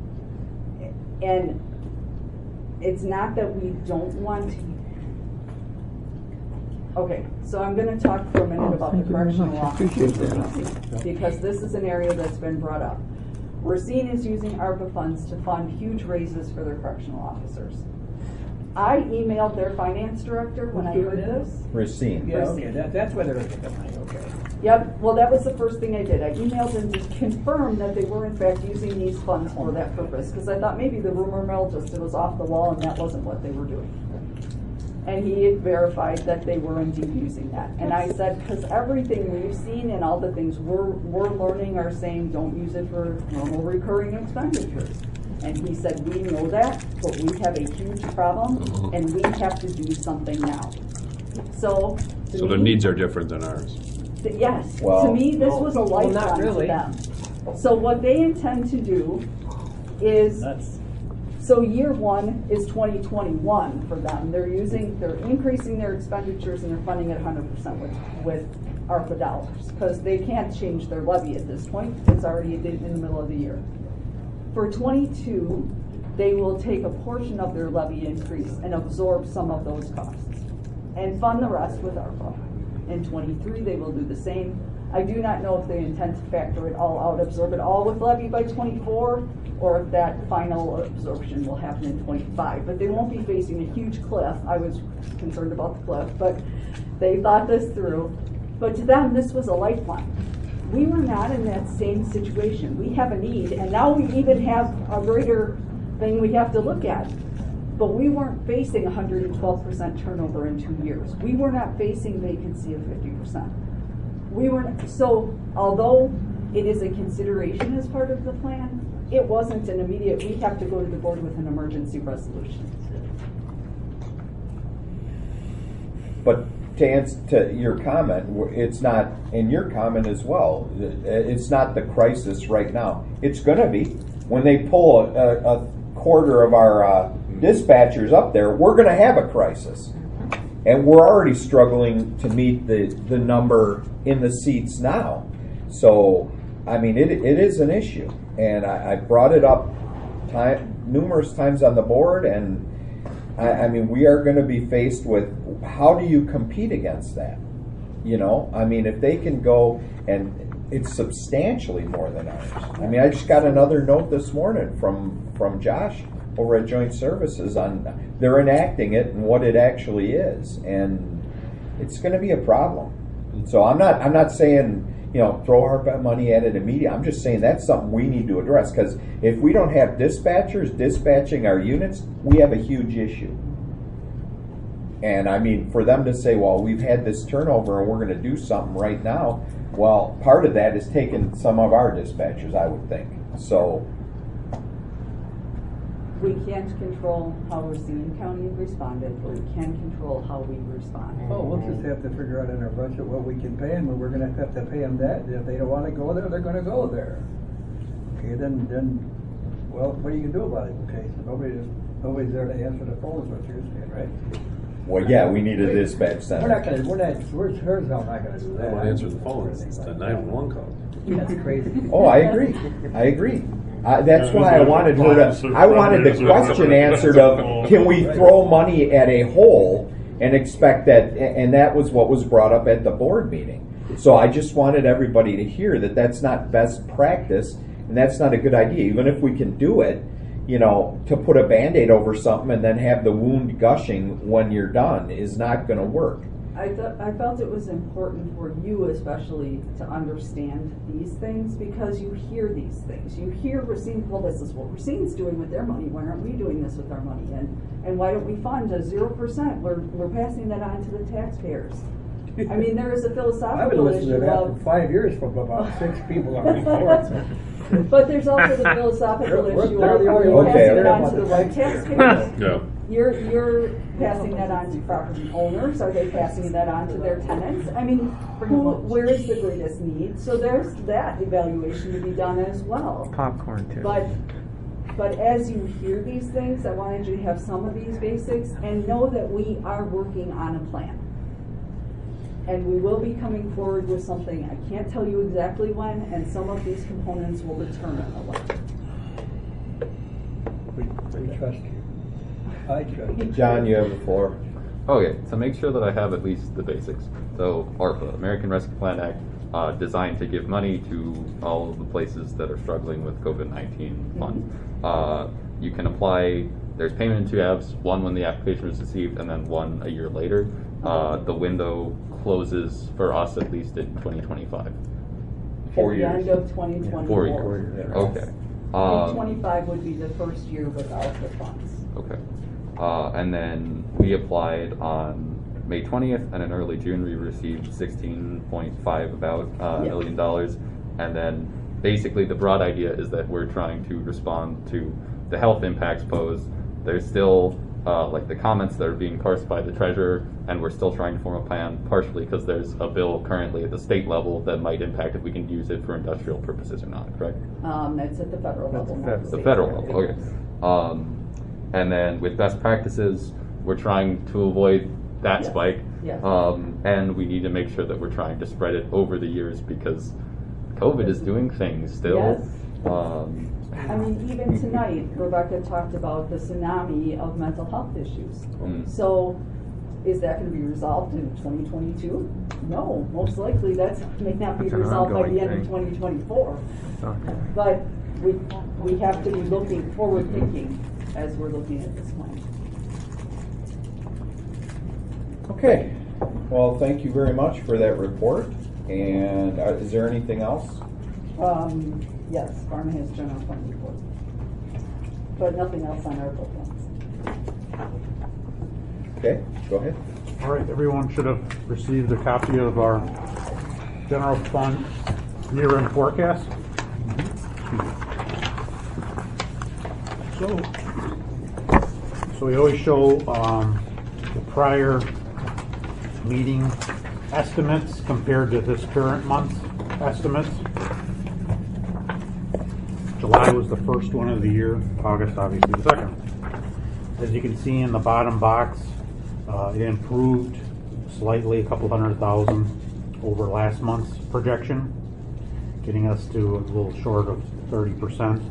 and it's not that we don't want to. Okay, so I'm going to talk for a minute oh, about the correctional officers, because this is an area that's been brought up. Racine is using ARPA funds to fund huge raises for their correctional officers. I emailed their finance director when I heard this. Racine. Yeah, okay, that, that's where they're getting the money, okay. Yep, well, that was the first thing I did. I emailed them to confirm that they were in fact using these funds for that purpose, because I thought maybe the rumor mill just it was off the wall and that wasn't what they were doing. And he had verified that they were indeed using that. And I said, because everything we've seen and all the things we're, we're learning are saying don't use it for normal recurring expenditures. And he said, we know that, but we have a huge problem and we have to do something now. So, so their needs are different than ours. Th- Yes, to Well- me, this was a Well, not lifeline to really. them. So what they intend to do is, so year one is twenty twenty-one for them. They're using, they're increasing their expenditures and they're funding it one hundred percent with, with ARPA dollars, because they can't change their levy at this point. It's already in the middle of the year. For twenty-two, they will take a portion of their levy increase and absorb some of those costs and fund the rest with ARPA. In twenty-three, they will do the same. I do not know if they intend to factor it all out, absorb it all with levy by twenty-four, or if that final absorption will happen in twenty-five. But they won't be facing a huge cliff. I was concerned about the cliff, but they thought this through. But to them, this was a lifeline. We were not in that same situation. We have a need, and now we even have a greater thing we have to look at. But we weren't facing one hundred twelve percent turnover in two years. We were not facing vacancy of fifty percent. We were, so although it is a consideration as part of the plan, it wasn't an immediate, we have to go to the board with an emergency resolution. But to answer to your comment, it's not, and your comment as well, it's not the crisis right now. It's going to be. When they pull a, a quarter of our uh, dispatchers up there, we're going to have a crisis. And we're already struggling to meet the, the number in the seats now. So, I mean, it it is an issue. And I, I brought it up time, numerous times on the board, and I, I mean, we are going to be faced with, how do you compete against that? You know, I mean, if they can go, and it's substantially more than ours. I mean, I just got another note this morning from, from Josh over at Joint Services on, they're enacting it and what it actually is, and it's going to be a problem. So I'm not, I'm not saying, you know, throw our money at it immediately. I'm just saying that's something we need to address, because if we don't have dispatchers dispatching our units, we have a huge issue. And I mean, for them to say, well, we've had this turnover and we're going to do something right now, well, part of that is taking some of our dispatchers, I would think. So We can't control how Racine County responded, but we can control how we respond. Oh, we'll just have to figure out in our budget what we can pay them, and we're gonna have to pay them that. If they don't wanna go there, they're gonna go there. Okay, then, then, well, what are you gonna do about it? Okay, so nobody just, nobody's there to answer the phone, is what you're saying, right? well, yeah, we need a dispatch center. We're not gonna, we're not, we're, here's how I'm not gonna do I that. don't answer the phone, it's the nine one one call. That's crazy. Oh, I agree. I agree. Uh, that's why I wanted her to, I wanted the question answered of, can we throw money at a hole and expect that, and that was what was brought up at the board meeting. So I just wanted everybody to hear that that's not best practice, and that's not a good idea. Even if we can do it, you know, to put a Band-Aid over something and then have the wound gushing when you're done is not going to work. I thought, I felt it was important for you especially to understand these things, because you hear these things. You hear Racine, well, this is what Racine's doing with their money. Why aren't we doing this with our money? And and why don't we fund a zero percent? We're we're passing that on to the taxpayers. I mean, there is a I've been philosophical listening to issue that of for five years from about six people on the board. But there's also the philosophical We're- issue we're of, the are only you ones passing it that on care to the about right the taxpayers? Yeah. You're, you're passing that on to property owners, are they passing that on to their tenants? I mean, who, where is the greatest need? So there's that evaluation to be done as well. Popcorn too. But, but as you hear these things, I wanted you to have some of these basics and know that we are working on a plan. And we will be coming forward with something, I can't tell you exactly when, and some of these components will determine a when. We, we trust you. I trust you. John, you have the floor. Okay, so make sure that I have at least the basics. So ARPA, American Rescue Plan Act, uh, designed to give money to all of the places that are struggling with COVID nineteen funds. Mm-hmm. Uh, you can apply, there's payment in two halves, one when the application is received and then one a year later. Uh, the window closes for us at least in twenty twenty-five. Four years. At the end of twenty twenty-four. Four years, okay. Uh, twenty-five would be the first year without the funds. Okay. Uh, and then we applied on May twentieth, and in early June we received sixteen point five about uh, Yep. million dollars. And then basically the broad idea is that we're trying to respond to the health impacts posed. There's still uh, like the comments that are being parsed by the treasurer, and we're still trying to form a plan, partially because there's a bill currently at the state level that might impact if we can use it for industrial purposes or not, correct? Um, that's at the federal level. not The state federal level. level, okay. Um, and then with best practices, we're trying to avoid that Yes. spike. Yes. Um, and we need to make sure that we're trying to spread it over the years because COVID is doing things still. Yes. Um, I mean, even tonight, Rebecca talked about the tsunami of mental health issues. Mm. So, is that going to be resolved in twenty twenty-two? No, most likely that's may not be It's an resolved by ongoing the end thing. of twenty twenty-four. Okay. But we we have to be looking forward thinking as we're looking at this plan. Okay, well, thank you very much for that report. And uh, is there anything else? Um, yes, Pharma has general fund report, but nothing else on our plans. Okay, go ahead. All right, everyone should have received a copy of our general fund year-end forecast. So, so we always show um, the prior meeting estimates compared to this current month's estimates. July was the first one of the year, August obviously the second. As you can see in the bottom box, uh, it improved slightly, a couple hundred thousand over last month's projection, getting us to a little short of thirty percent,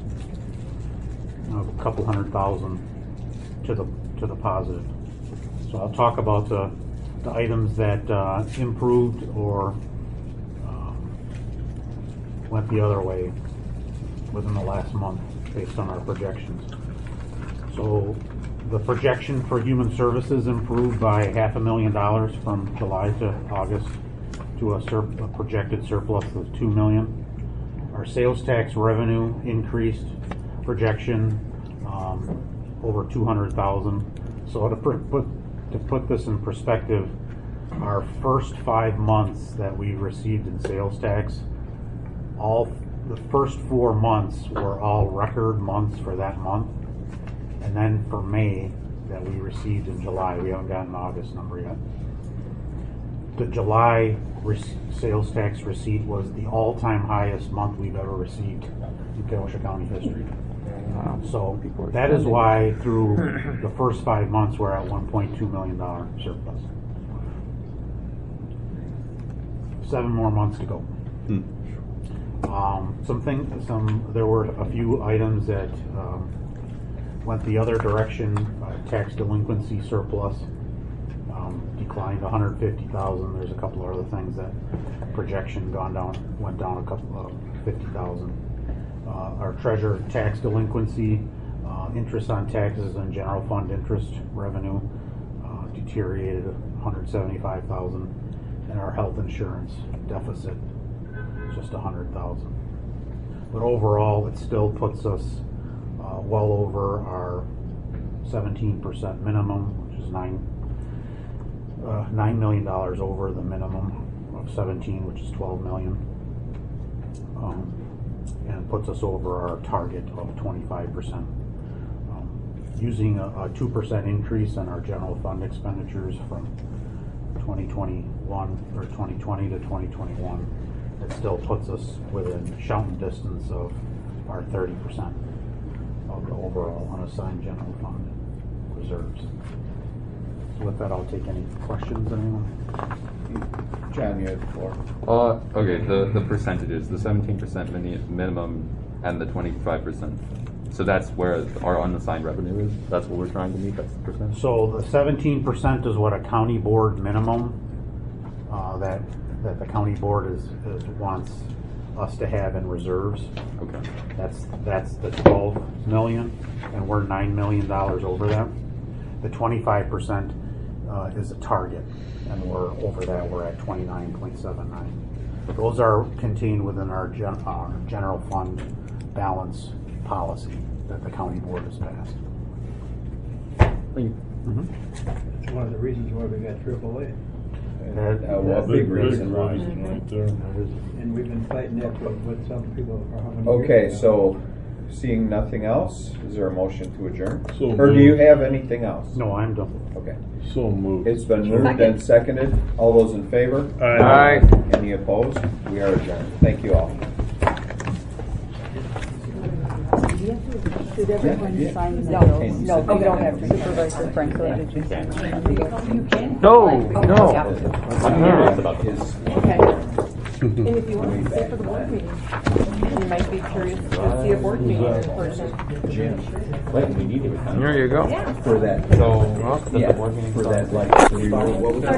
a couple hundred thousand to the to the positive. So I'll talk about the, the items that uh, improved or um, went the other way within the last month based on our projections. So the projection for human services improved by half a million dollars from July to August to a, sur- a projected surplus of two million. Our sales tax revenue increased projection um, over two hundred thousand. So to pr- put to put this in perspective, our first five months that we received in sales tax, all the first four months were all record months for that month. And then for May, that we received in July, we haven't gotten an August number yet. The July re- sales tax receipt was the all-time highest month we've ever received in Kenosha County history. Uh, so that is why through the first five months we're at one point two million dollars surplus. Seven more months to go. Hmm. Um, some thing, some there were a few items that um, went the other direction. Uh, tax delinquency surplus um, declined one hundred fifty thousand. There's a couple of other things that projection gone down, went down a couple of fifty thousand. Uh, our treasurer tax delinquency, uh, interest on taxes and general fund interest revenue uh, deteriorated one hundred seventy-five thousand, and our health insurance deficit just one hundred thousand. But overall, it still puts us uh, well over our seventeen percent minimum, which is nine uh, nine million dollars over the minimum of seventeen, which is twelve million. Um, and puts us over our target of twenty-five percent. Um, using a, a two percent increase in our general fund expenditures from twenty twenty-one or twenty twenty to twenty twenty-one, it still puts us within shouting distance of our thirty percent of the overall unassigned general fund reserves. So with that, I'll take any questions, anyone? John, you have the floor. Uh, okay, the, the percentages, the seventeen percent mini- minimum and the twenty-five percent. So that's where our unassigned revenue is? That's what we're trying to meet, that's the percent? So the seventeen percent is what a county board minimum uh, that that the county board is, is wants us to have in reserves. Okay. That's that's the twelve million, and we're nine million dollars over that. The twenty-five percent uh, is a target, and we're over that. We're at twenty-nine point seven nine. Those are contained within our gen, uh, general fund balance policy that the county board has passed. Mm-hmm. It's one of the reasons why we got triple A. That, Uh, well, big reason why. Right there. And we've been fighting that with, with some people for how many Okay, years now. so seeing nothing else, is there a motion to adjourn? So Or do you moved. have anything else? No, I'm done. Okay. So moved. It's been moved and seconded. All those in favor? Aye. Any opposed? We are adjourned. Thank you all. Did everyone Yeah, yeah. sign the No, bills? and you No, said- we don't have to. Supervisor Franklin, did you sign them? You can. No, Oh, no. yeah. Is- Okay. And if you want to stay for the board meeting, you might be curious to see a board meeting in person. Jim. Wait, we need to. There you go. Yeah. For that. So, Well, the Yeah, board meeting for that, starts- like, what was that?